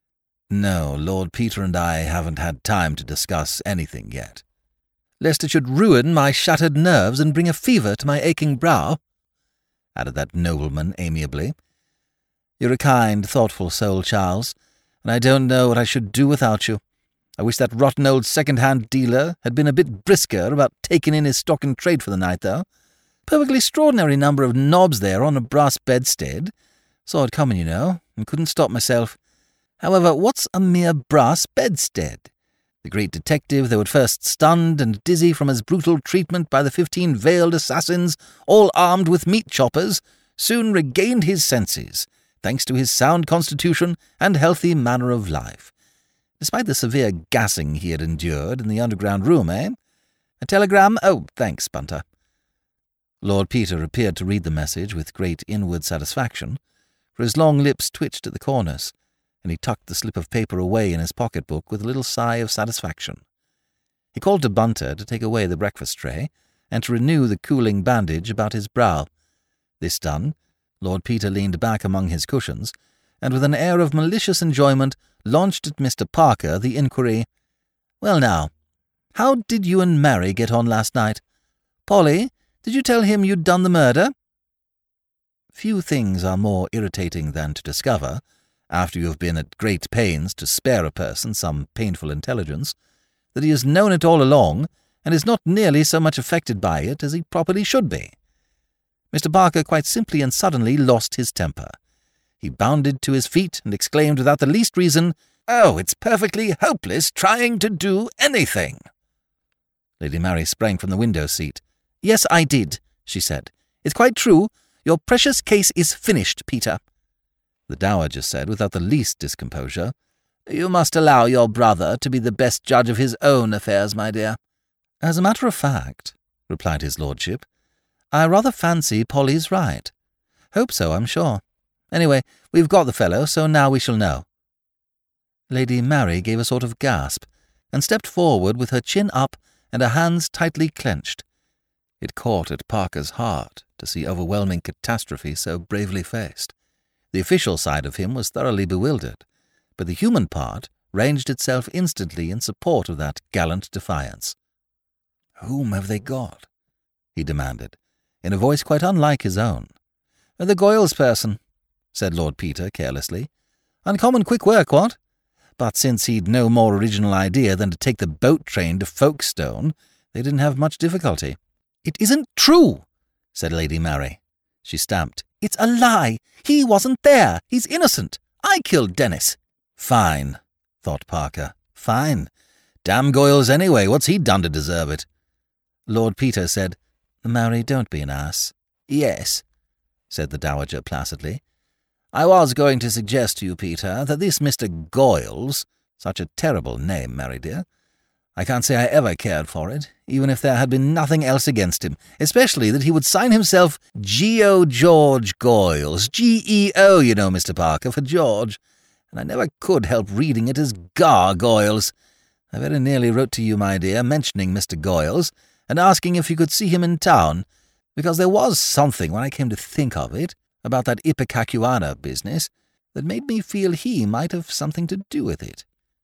"No, Lord Peter and I haven't had time to discuss anything yet." "Lest it should ruin my shattered nerves and bring a fever to my aching brow," added that nobleman amiably. "You're a kind, thoughtful soul, Charles, and I don't know what I should do without you. I wish that rotten old second-hand dealer had been a bit brisker about taking in his stock in trade for the night, though. Perfectly extraordinary number of knobs there on a brass bedstead. Saw it coming, you know, and couldn't stop myself. However, what's a mere brass bedstead? The great detective, though at first stunned and dizzy from his brutal treatment by the fifteen veiled assassins, all armed with meat choppers, soon regained his senses, thanks to his sound constitution and healthy manner of life. Despite the severe gassing he had endured in the underground room, eh? A telegram? Oh, thanks, Bunter." Lord Peter appeared to read the message with great inward satisfaction, for his long lips twitched at the corners, and he tucked the slip of paper away in his pocket-book with a little sigh of satisfaction. He called to Bunter to take away the breakfast tray, and to renew the cooling bandage about his brow. This done, Lord Peter leaned back among his cushions, and with an air of malicious enjoyment launched at Mister Parker the inquiry, Well now, how did you and Mary get on last night? Polly, did you tell him you'd done the murder? Few things are more irritating than to discover, after you have been at great pains to spare a person some painful intelligence, that he has known it all along and is not nearly so much affected by it as he properly should be. Mister Parker quite simply and suddenly lost his temper. He bounded to his feet and exclaimed without the least reason, "Oh, it's perfectly hopeless trying to do anything!" Lady Mary sprang from the window seat. "Yes, I did," she said. "It's quite true. Your precious case is finished, Peter." The Dowager said without the least discomposure, "You must allow your brother to be the best judge of his own affairs, my dear." "As a matter of fact," replied his lordship, "I rather fancy Polly's right. Hope so, I'm sure. Anyway, we've got the fellow, so now we shall know." Lady Mary gave a sort of gasp, and stepped forward with her chin up and her hands tightly clenched. It caught at Parker's heart to see overwhelming catastrophe so bravely faced. The official side of him was thoroughly bewildered, but the human part ranged itself instantly in support of that gallant defiance. "Whom have they got?" he demanded, in a voice quite unlike his own. "The Goyles person," said Lord Peter carelessly. "Uncommon quick work, what? But since he'd no more original idea than to take the boat train to Folkestone, they didn't have much difficulty." "It isn't true," said Lady Mary. She stamped. "It's a lie. He wasn't there. He's innocent. I killed Dennis." "Fine," thought Parker. "Fine. Damn Goyles anyway. What's he done to deserve it?" Lord Peter said, "Mary, don't be an ass." "Yes," said the Dowager placidly. "I was going to suggest to you, Peter, that this Mister Goyles, such a terrible name, Mary dear, I can't say I ever cared for it, even if there had been nothing else against him, especially that he would sign himself Geo George Goyles, G E O, you know, Mister Parker, for George, and I never could help reading it as Gargoyles. I very nearly wrote to you, my dear, mentioning Mister Goyles, and asking if you could see him in town, because there was something, when I came to think of it, about that Ipecacuanha business, that made me feel he might have something to do with it."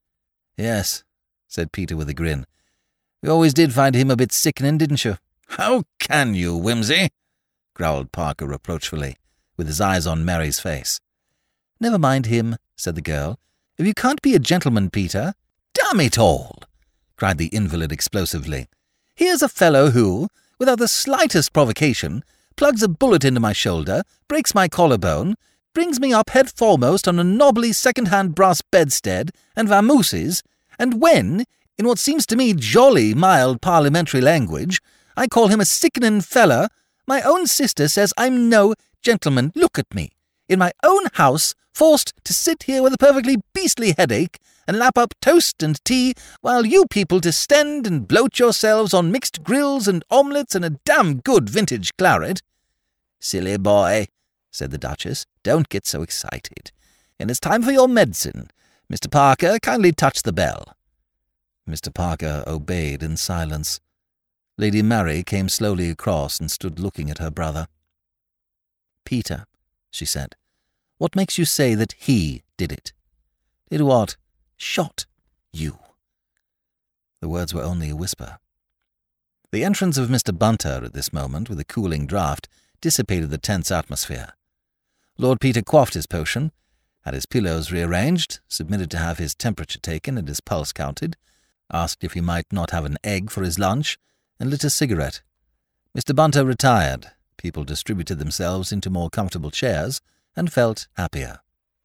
"Yes," said Peter with a grin. "You always did find him a bit sickening, didn't you?" "How can you, Whimsy?" growled Parker reproachfully, with his eyes on Mary's face. "Never mind him," said the girl. "If you can't be a gentleman, Peter—" "Damn it all!" cried the invalid explosively. "Here's a fellow who, without the slightest provocation, plugs a bullet into my shoulder, breaks my collarbone, brings me up head foremost on a knobbly second-hand brass bedstead, and vamooses, and when, in what seems to me jolly mild parliamentary language, I call him a sickening feller, my own sister says I'm no gentleman. Look at me, in my own house, forced to sit here with a perfectly beastly headache, and lap up toast and tea, while you people distend and bloat yourselves on mixed grills and omelettes and a damn good vintage claret." "Silly boy," said the Duchess, "don't get so excited. And it's time for your medicine. Mister Parker, kindly touch the bell." Mister Parker obeyed in silence. Lady Mary came slowly across and stood looking at her brother. "Peter," she said, "what makes you say that he did it?" "Did what?" "Shot you." The words were only a whisper. The entrance of Mister Bunter at this moment, with a cooling draught, dissipated the tense atmosphere. Lord Peter quaffed his potion, had his pillows rearranged, submitted to have his temperature taken and his pulse counted, asked if he might not have an egg for his lunch, and lit a cigarette. Mister Bunter retired, people distributed themselves into more comfortable chairs, and felt happier.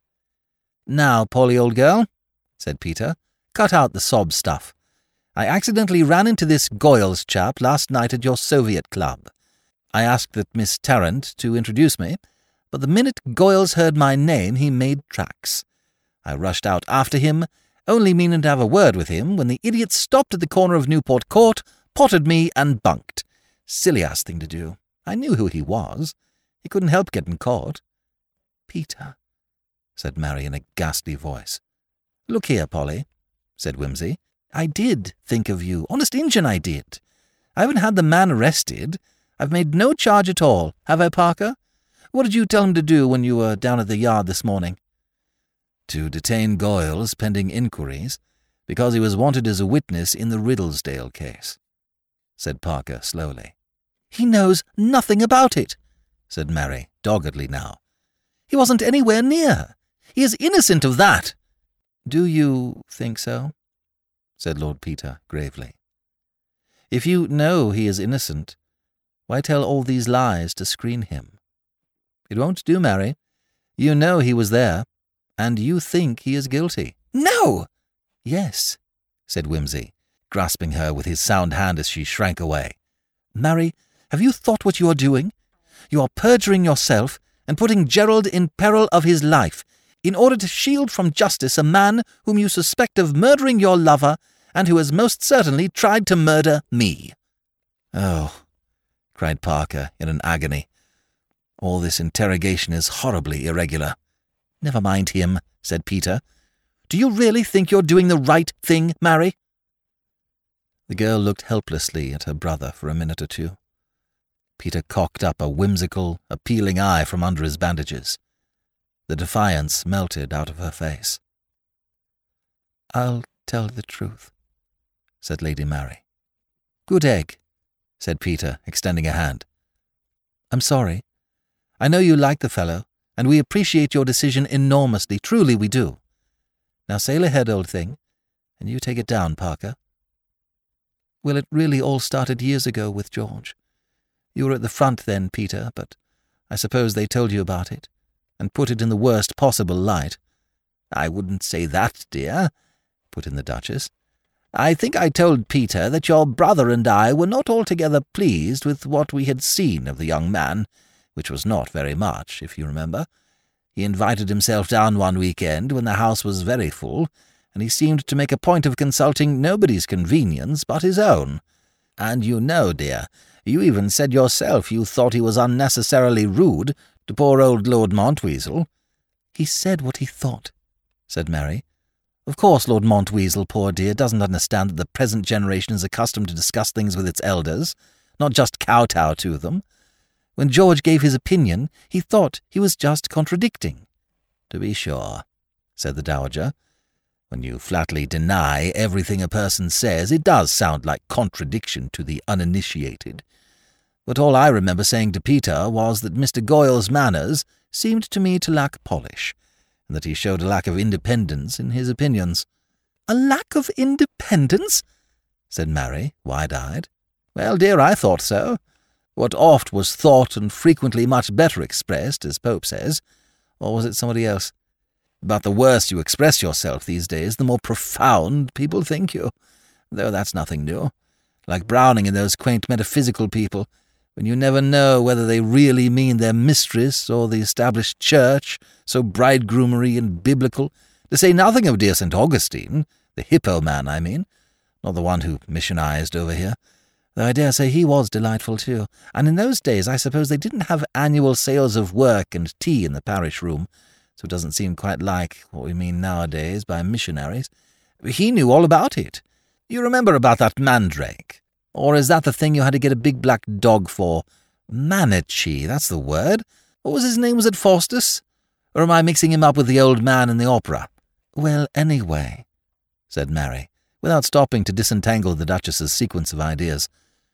"Now, Polly, old girl," said Peter, "cut out the sob stuff. I accidentally ran into this Goyles chap last night at your Soviet club. I asked that Miss Tarrant to introduce me, but the minute Goyles heard my name he made tracks. I rushed out after him, only meaning to have a word with him, when the idiot stopped at the corner of Newport Court, potted me, and bunked. Silly-ass thing to do. I knew who he was. He couldn't help getting caught." "Peter," said Mary in a ghastly voice. "Look here, Polly," said Whimsy. "I did think of you. Honest Injun, I did. I haven't had the man arrested. I've made no charge at all, have I, Parker? What did you tell him to do when you were down at the yard this morning?" "To detain Goyles pending inquiries, Because he was wanted as a witness in the Riddlesdale case, said Parker slowly. He knows nothing about it, said Mary, doggedly now. He wasn't anywhere near. He is innocent of that. Do you think so? Said Lord Peter gravely. If you know he is innocent, why tell all these lies to screen him? It won't do, Mary. You know he was there, and you think he is guilty. No! Yes, said Wimsey, grasping her with his sound hand as she shrank away. Mary, have you thought what you are doing? You are perjuring yourself and putting Gerald in peril of his life in order to shield from justice a man whom you suspect of murdering your lover and who has most certainly tried to murder me. Oh, cried Parker in an agony. All this interrogation is horribly irregular. Never mind him, said Peter. Do you really think you're doing the right thing, Mary? The girl looked helplessly at her brother for a minute or two. Peter cocked up a whimsical, appealing eye from under his bandages. The defiance melted out of her face. I'll tell the truth, said Lady Mary. Good egg, said Peter, extending a hand. I'm sorry. I know you like the fellow, and we appreciate your decision enormously. Truly we do. Now sail ahead, old thing, and you take it down, Parker. Well, it really all started years ago with George. You were at the front then, Peter, but I suppose they told you about it, and put it in the worst possible light. I wouldn't say that, dear, put in the Duchess. I think I told Peter that your brother and I were not altogether pleased with what we had seen of the young man, which was not very much, if you remember. He invited himself down one weekend when the house was very full, and he seemed to make a point of consulting nobody's convenience but his own. And you know, dear, you even said yourself you thought he was unnecessarily rude to poor old Lord Montweasel. He said what he thought, said Mary. Of course Lord Montweasel, poor dear, doesn't understand that the present generation is accustomed to discuss things with its elders, not just kowtow to them. When George gave his opinion, he thought he was just contradicting. To be sure, said the Dowager. When you flatly deny everything a person says, it does sound like contradiction to the uninitiated. But all I remember saying to Peter was that Mister Goyle's manners seemed to me to lack polish, and that he showed a lack of independence in his opinions. A lack of independence? Said Mary, wide-eyed. Well, dear, I thought so. What oft was thought and frequently much better expressed, as Pope says. Or was it somebody else? But the worse you express yourself these days, the more profound people think you. Though that's nothing new. Like Browning and those quaint metaphysical people, when you never know whether they really mean their mistress or the established church, so bridegroomery and biblical, to say nothing of dear Saint Augustine, the hippo man, I mean, not the one who missionized over here, though I dare say he was delightful too, and in those days I suppose they didn't have annual sales of work and tea in the parish room, so it doesn't seem quite like what we mean nowadays by missionaries. He knew all about it. You remember about that mandrake? Or is that the thing you had to get a big black dog for? Manichee, that's the word. What was his name? Was it Faustus? Or am I mixing him up with the old man in the opera? Well, anyway, said Mary, without stopping to disentangle the Duchess's sequence of ideas,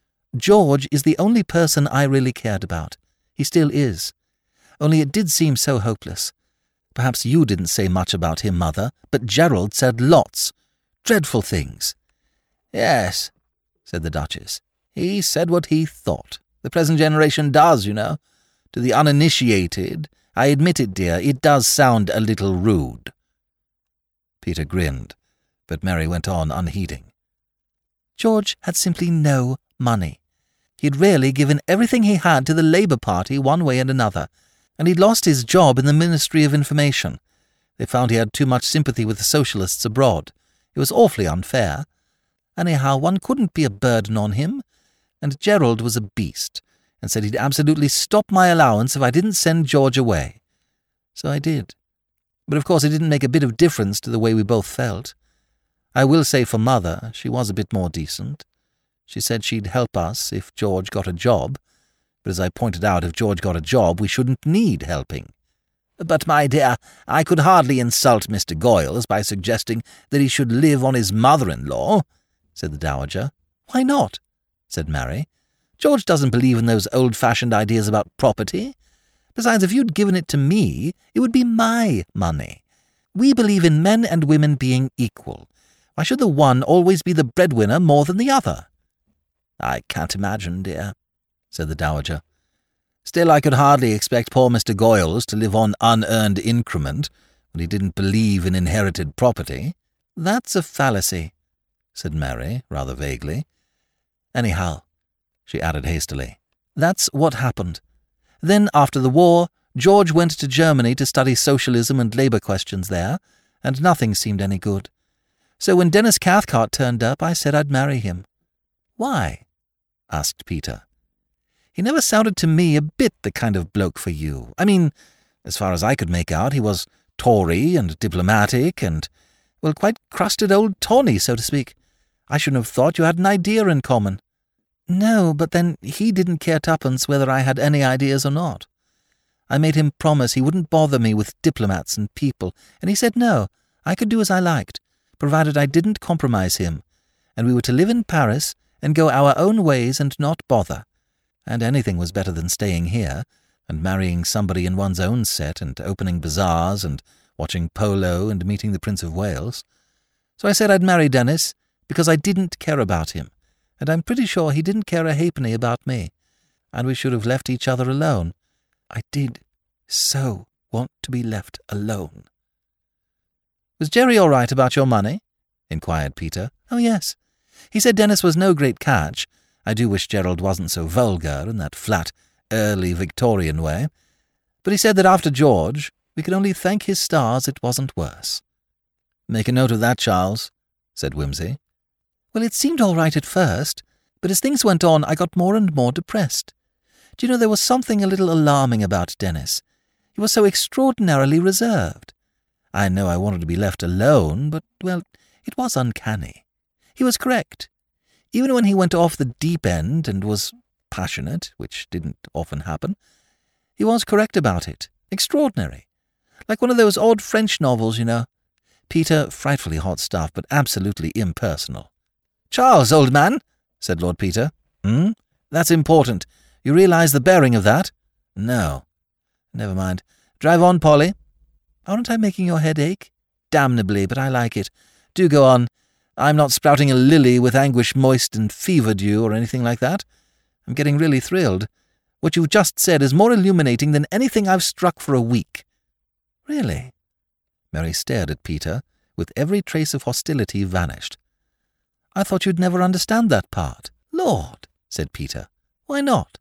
George is the only person I really cared about. He still is. Only it did seem so hopeless. Perhaps you didn't say much about him, Mother, but Gerald said lots. Dreadful things. Yes, said the Duchess. He said what he thought. The present generation does, you know. To the uninitiated, I admit it, dear, it does sound a little rude. Peter grinned, but Mary went on unheeding. George had simply no money. He'd really given everything he had to the Labour Party one way and another, and he'd lost his job in the Ministry of Information. They found he had too much sympathy with the Socialists abroad. It was awfully unfair. Anyhow, one couldn't be a burden on him, and Gerald was a beast, and said he'd absolutely stop my allowance if I didn't send George away. So I did. But of course it didn't make a bit of difference to the way we both felt. I will say for Mother, she was a bit more decent. She said she'd help us if George got a job, but as I pointed out, if George got a job, we shouldn't need helping. But, my dear, I could hardly insult Mister Goyles by suggesting that he should live on his mother-in-law, said the Dowager. Why not? Said Mary. George doesn't believe in those old-fashioned ideas about property. Besides, if you'd given it to me, it would be my money. We believe in men and women being equal. Why should the one always be the breadwinner more than the other? I can't imagine, dear, said the Dowager. Still, I could hardly expect poor Mister Goyles to live on unearned increment when he didn't believe in inherited property. That's a fallacy, said Mary, rather vaguely. Anyhow, she added hastily, that's what happened. Then, after the war, George went to Germany to study socialism and labour questions there, and nothing seemed any good. So when Dennis Cathcart turned up, I said I'd marry him. Why? Asked Peter. He never sounded to me a bit the kind of bloke for you. I mean, as far as I could make out, he was Tory and diplomatic and, well, quite crusted old tawny, so to speak. I shouldn't have thought you had an idea in common. No, but then he didn't care tuppence whether I had any ideas or not. I made him promise he wouldn't bother me with diplomats and people, and he said no, I could do as I liked, provided I didn't compromise him, and we were to live in Paris and go our own ways and not bother. And anything was better than staying here, and marrying somebody in one's own set, and opening bazaars, and watching polo, and meeting the Prince of Wales. So I said I'd marry Dennis, because I didn't care about him, and I'm pretty sure he didn't care a halfpenny about me, and we should have left each other alone. I did so want to be left alone. Was Jerry all right about your money? Inquired Peter. Oh, yes. He said Dennis was no great catch. I do wish Gerald wasn't so vulgar in that flat, early Victorian way. But he said that after George, we could only thank his stars it wasn't worse. Make a note of that, Charles, said Whimsy. Well, it seemed all right at first, but as things went on, I got more and more depressed. Do you know, there was something a little alarming about Dennis. He was so extraordinarily reserved. I know I wanted to be left alone, but, well, it was uncanny. He was correct. Even when he went off the deep end and was passionate, which didn't often happen, he was correct about it. Extraordinary. Like one of those odd French novels, you know. Peter, frightfully hot stuff, but absolutely impersonal. Charles, old man, said Lord Peter. Hmm? That's important. You realise the bearing of that? No. Never mind. Drive on, Polly. Aren't I making your head ache? Damnably, but I like it. Do go on. I'm not sprouting a lily with anguish moist and fever dew or anything like that. I'm getting really thrilled. What you've just said is more illuminating than anything I've struck for a week. Really? Mary stared at Peter, with every trace of hostility vanished. I thought you'd never understand that part. Lord, said Peter. Why not?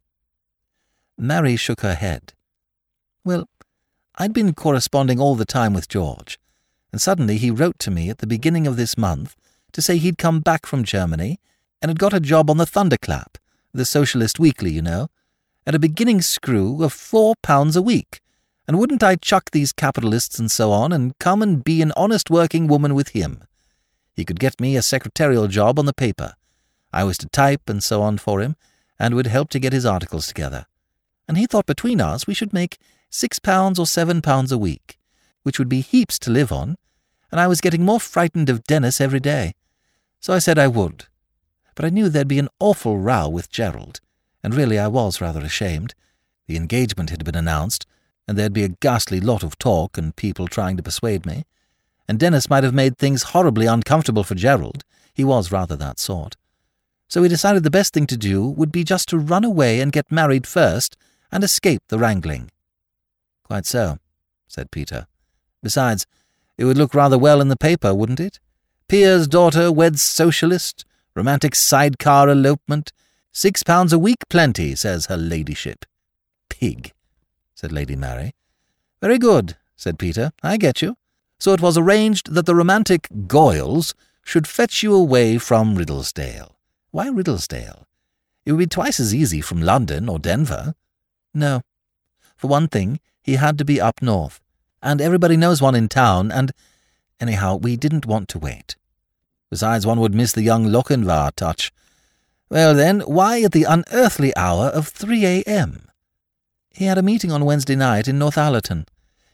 Mary shook her head. Well, I'd been corresponding all the time with George, and suddenly he wrote to me at the beginning of this month to say he'd come back from Germany and had got a job on the Thunderclap, the socialist weekly, you know, at a beginning screw of four pounds a week, and wouldn't I chuck these capitalists and so on and come and be an honest working woman with him? He could get me a secretarial job on the paper. I was to type and so on for him, and would help to get his articles together. And he thought between us we should make six pounds or seven pounds a week, which would be heaps to live on, and I was getting more frightened of Dennis every day. So I said I would. But I knew there'd be an awful row with Gerald, and really I was rather ashamed. The engagement had been announced, and there'd be a ghastly lot of talk and people trying to persuade me. And Dennis might have made things horribly uncomfortable for Gerald. He was rather that sort. So we decided the best thing to do would be just to run away and get married first and escape the wrangling. Quite so, said Peter. Besides, it would look rather well in the paper, wouldn't it? Peer's daughter weds socialist, romantic sidecar elopement, six pounds a week plenty, says her ladyship. Pig, said Lady Mary. Very good, said Peter. I get you. So it was arranged that the romantic Goyles should fetch you away from Riddlesdale. Why Riddlesdale? It would be twice as easy from London or Denver. No. For one thing, he had to be up north, and everybody knows one in town, and anyhow, we didn't want to wait. Besides, one would miss the young Lochinvar touch. Well then, why at the unearthly hour of three a.m.? He had a meeting on Wednesday night in Northallerton.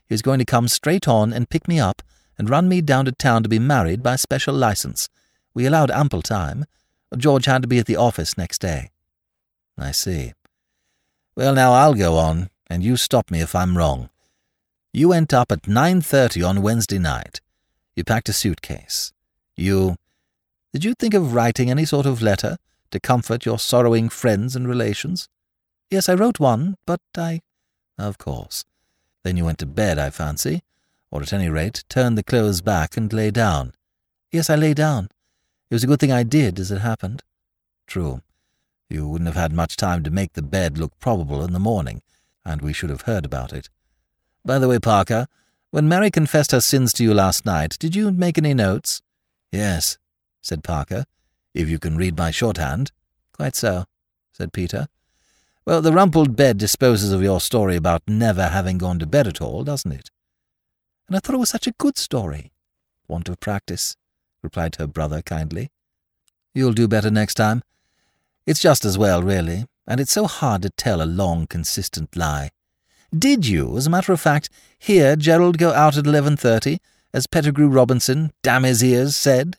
He was going to come straight on and pick me up and run me down to town to be married by special license. We allowed ample time. George had to be at the office next day." "I see. Well, now I'll go on, and you stop me if I'm wrong. You went up at nine thirty on Wednesday night. You packed a suitcase. You... Did you think of writing any sort of letter to comfort your sorrowing friends and relations?" "Yes, I wrote one, but I—" "Of course. Then you went to bed, I fancy, or at any rate turned the clothes back and lay down." "Yes, I lay down. It was a good thing I did, as it happened." "True. You wouldn't have had much time to make the bed look probable in the morning, and we should have heard about it. By the way, Parker, when Mary confessed her sins to you last night, did you make any notes?" "Yes," said Parker, "if you can read my shorthand." "Quite so," said Peter. "Well, the rumpled bed disposes of your story about never having gone to bed at all, doesn't it?" "And I thought it was such a good story." "Want of practice," replied her brother kindly. "You'll do better next time. It's just as well, really, and it's so hard to tell a long, consistent lie. Did you, as a matter of fact, hear Gerald go out at eleven thirty, as Pettigrew Robinson, damn his ears, said?"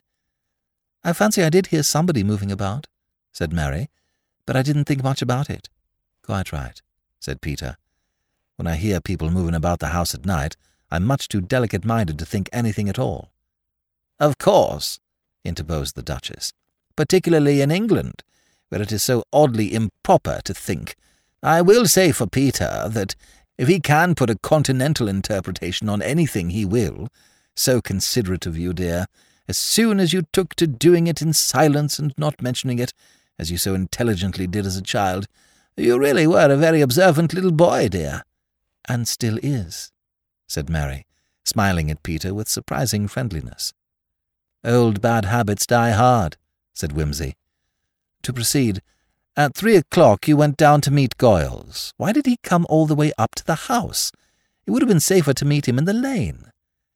"I fancy I did hear somebody moving about," said Mary, "but I didn't think much about it." "Quite right," said Peter. "When I hear people moving about the house at night, I'm much too delicate-minded to think anything at all." "Of course," interposed the Duchess, "particularly in England, where it is so oddly improper to think. I will say for Peter that if he can put a continental interpretation on anything he will, so considerate of you, dear, as soon as you took to doing it in silence and not mentioning it, as you so intelligently did as a child, you really were a very observant little boy, dear." "And still is," said Mary, smiling at Peter with surprising friendliness. "Old bad habits die hard," said Wimsey. "To proceed, at three o'clock you went down to meet Goyles. Why did he come all the way up to the house? It would have been safer to meet him in the lane."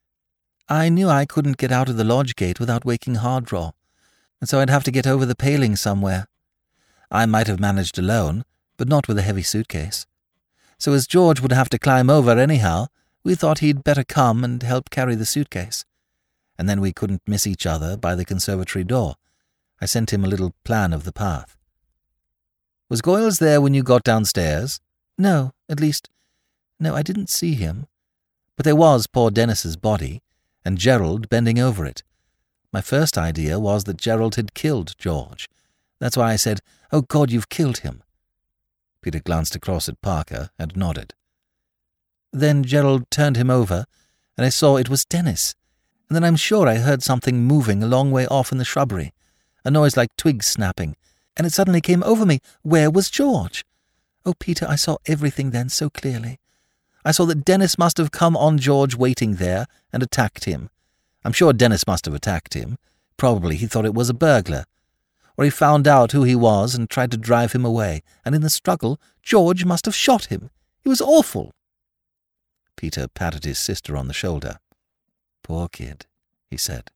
"I knew I couldn't get out of the lodge gate without waking Harddraw, and so I'd have to get over the paling somewhere. I might have managed alone, but not with a heavy suitcase. So as George would have to climb over anyhow, we thought he'd better come and help carry the suitcase. And then we couldn't miss each other by the conservatory door. I sent him a little plan of the path." "Was Goyles there when you got downstairs?" "No, at least, no, I didn't see him. But there was poor Dennis's body, and Gerald bending over it. My first idea was that Gerald had killed George. That's why I said, 'Oh God, you've killed him.'" Peter glanced across at Parker and nodded. "Then Gerald turned him over, and I saw it was Dennis. And then I'm sure I heard something moving a long way off in the shrubbery, a noise like twigs snapping, and it suddenly came over me, where was George? Oh, Peter, I saw everything then so clearly. I saw that Dennis must have come on George waiting there and attacked him. I'm sure Dennis must have attacked him. Probably he thought it was a burglar. Or he found out who he was and tried to drive him away, and in the struggle George must have shot him. It was awful." Peter patted his sister on the shoulder. "Poor kid," he said.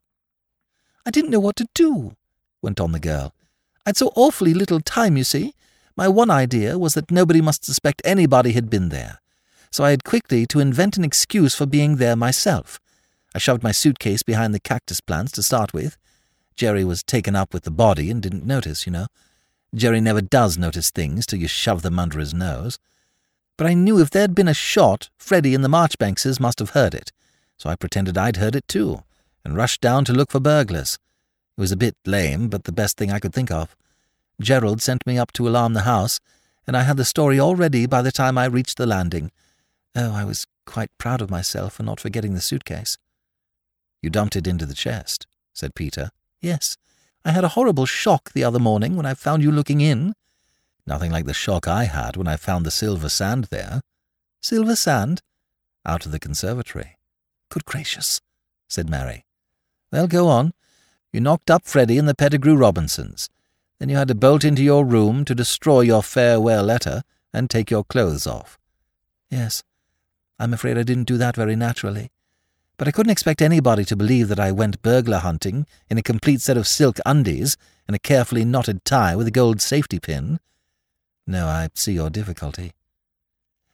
"I didn't know what to do," went on the girl. "I'd so awfully little time, you see. My one idea was that nobody must suspect anybody had been there, so I had quickly to invent an excuse for being there myself. I shoved my suitcase behind the cactus plants to start with. Jerry was taken up with the body and didn't notice, you know. Jerry never does notice things till you shove them under his nose. But I knew if there'd been a shot, Freddie and the Marchbankses must have heard it, so I pretended I'd heard it too, and rushed down to look for burglars. It was a bit lame, but the best thing I could think of. Gerald sent me up to alarm the house, and I had the story all ready by the time I reached the landing. Oh, I was quite proud of myself for not forgetting the suitcase." "You dumped it into the chest," said Peter. "Yes. I had a horrible shock the other morning when I found you looking in." "Nothing like the shock I had when I found the silver sand there." "Silver sand?" "Out of the conservatory." "Good gracious," said Mary. "Well, go on. You knocked up Freddie and the Pettigrew Robinsons. Then you had to bolt into your room to destroy your farewell letter and take your clothes off." "Yes. I'm afraid I didn't do that very naturally. But I couldn't expect anybody to believe that I went burglar hunting in a complete set of silk undies and a carefully knotted tie with a gold safety pin." "No, I see your difficulty."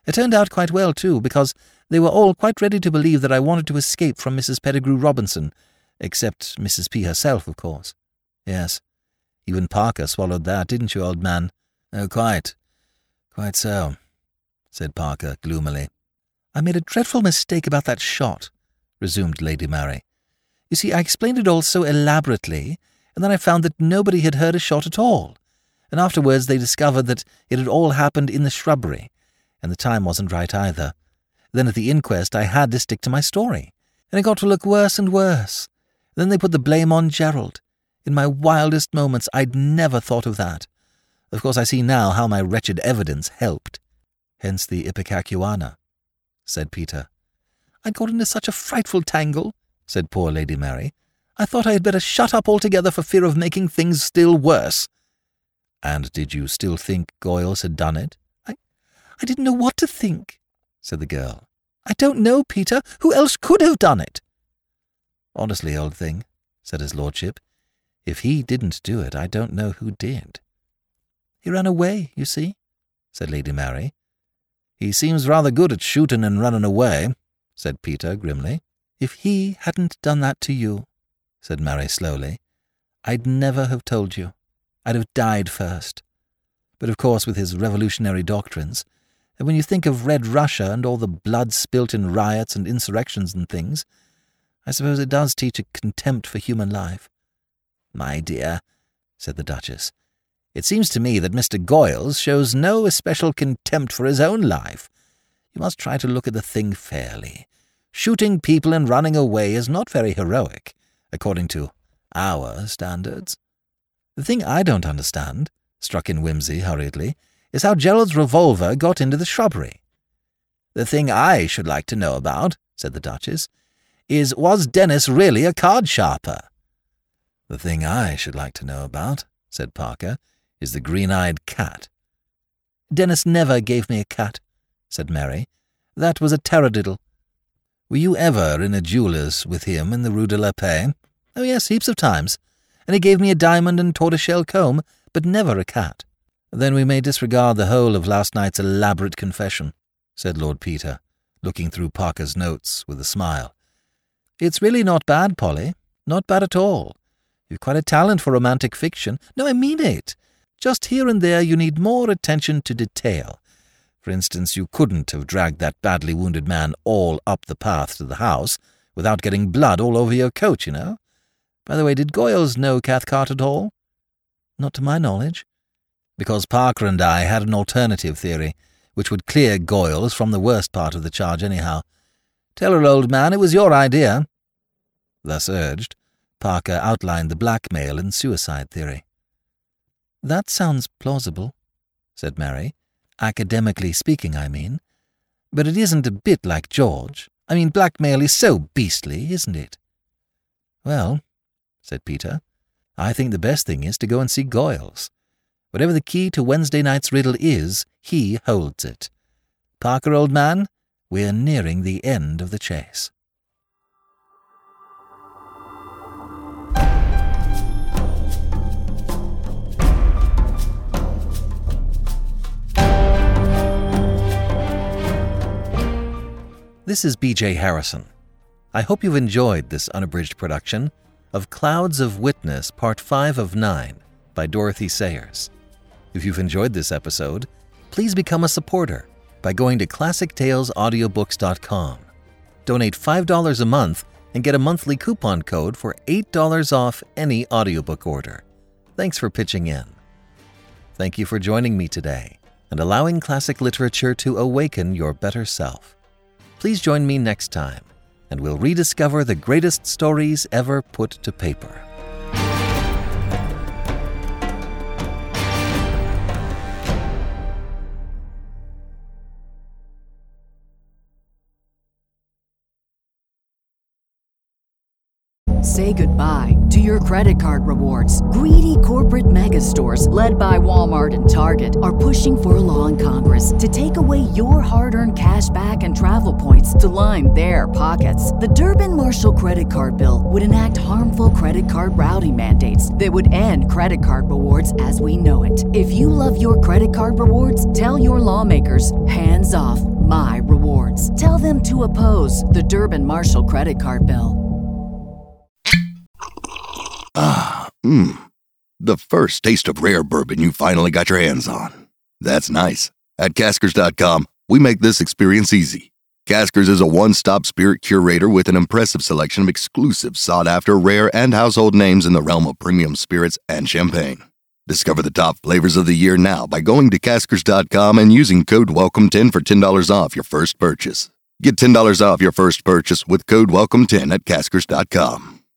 It turned out quite well, too, because they were all quite ready to believe that I wanted to escape from Missus Pettigrew Robinson, except Missus P herself, of course. Yes, even Parker swallowed that, didn't you, old man? Oh, quite. Quite so, said Parker gloomily. I made a dreadful mistake about that shot, resumed Lady Mary. You see, I explained it all so elaborately, and then I found that nobody had heard a shot at all, and afterwards they discovered that it had all happened in the shrubbery, and the time wasn't right either. Then at the inquest I had to stick to my story, and it got to look worse and worse. Then they put the blame on Gerald. In my wildest moments I'd never thought of that. Of course I see now how my wretched evidence helped. Hence the ipecacuanha, said Peter. I got into such a frightful tangle, said poor Lady Mary. I thought I had better shut up altogether for fear of making things still worse. And did you still think Goyles had done it? I, I didn't know what to think, said the girl. I don't know, Peter. Who else could have done it? Honestly, old thing, said his lordship, if he didn't do it, I don't know who did. He ran away, you see, said Lady Mary. He seems rather good at shooting and running away, said Peter grimly. If he hadn't done that to you, said Mary slowly, I'd never have told you. I'd have died first. But of course with his revolutionary doctrines, and when you think of Red Russia and all the blood spilt in riots and insurrections and things, I suppose it does teach a contempt for human life. My dear, said the Duchess, it seems to me that Mister Goyles shows no especial contempt for his own life. You must try to look at the thing fairly. Shooting people and running away is not very heroic, according to our standards. The thing I don't understand, struck in Wimsey hurriedly, is how Gerald's revolver got into the shrubbery. The thing I should like to know about, said the Duchess, is was Dennis really a card sharper? The thing I should like to know about, said Parker, is the green-eyed cat. Dennis never gave me a cat, said Mary. That was a taradiddle. Were you ever in a jeweller's with him in the Rue de la Paix? Oh, yes, heaps of times. And he gave me a diamond and tortoiseshell comb, but never a cat. Then we may disregard the whole of last night's elaborate confession, said Lord Peter, looking through Parker's notes with a smile. It's really not bad, Polly. Not bad at all. You've quite a talent for romantic fiction. No, I mean it. Just here and there you need more attention to detail. For instance, you couldn't have dragged that badly wounded man all up the path to the house without getting blood all over your coat, you know. By the way, did Goyles know Cathcart at all? Not to my knowledge. Because Parker and I had an alternative theory, which would clear Goyles from the worst part of the charge anyhow. Tell her, old man, it was your idea. Thus urged, Parker outlined the blackmail and suicide theory. That sounds plausible, said Mary. Academically speaking, I mean. But it isn't a bit like George. I mean, blackmail is so beastly, isn't it? Well, said Peter, I think the best thing is to go and see Goyles. Whatever the key to Wednesday night's riddle is, he holds it. Parker, old man, we're nearing the end of the chase. This is B J Harrison. I hope you've enjoyed this unabridged production of Clouds of Witness Part five of nine by Dorothy Sayers. If you've enjoyed this episode, please become a supporter by going to classic tales audiobooks dot com. Donate five dollars a month and get a monthly coupon code for eight dollars off any audiobook order. Thanks for pitching in. Thank you for joining me today and allowing classic literature to awaken your better self. Please join me next time, and we'll rediscover the greatest stories ever put to paper. Say goodbye to your credit card rewards. Greedy corporate mega stores, led by Walmart and Target, are pushing for a law in Congress to take away your hard-earned cash back and travel points to line their pockets. The Durbin-Marshall credit card bill would enact harmful credit card routing mandates that would end credit card rewards as we know it. If you love your credit card rewards, tell your lawmakers, hands off. my rewards. Tell them to oppose the Durbin Marshall credit card bill. Ah, mmm. The first taste of rare bourbon you finally got your hands on. That's nice. At Caskers dot com, we make this experience easy. Caskers is a one-stop spirit curator with an impressive selection of exclusive, sought-after, rare, and household names in the realm of premium spirits and champagne. Discover the top flavors of the year now by going to Caskers dot com and using code welcome ten for ten dollars off your first purchase. Get ten dollars off your first purchase with code welcome ten at Caskers dot com.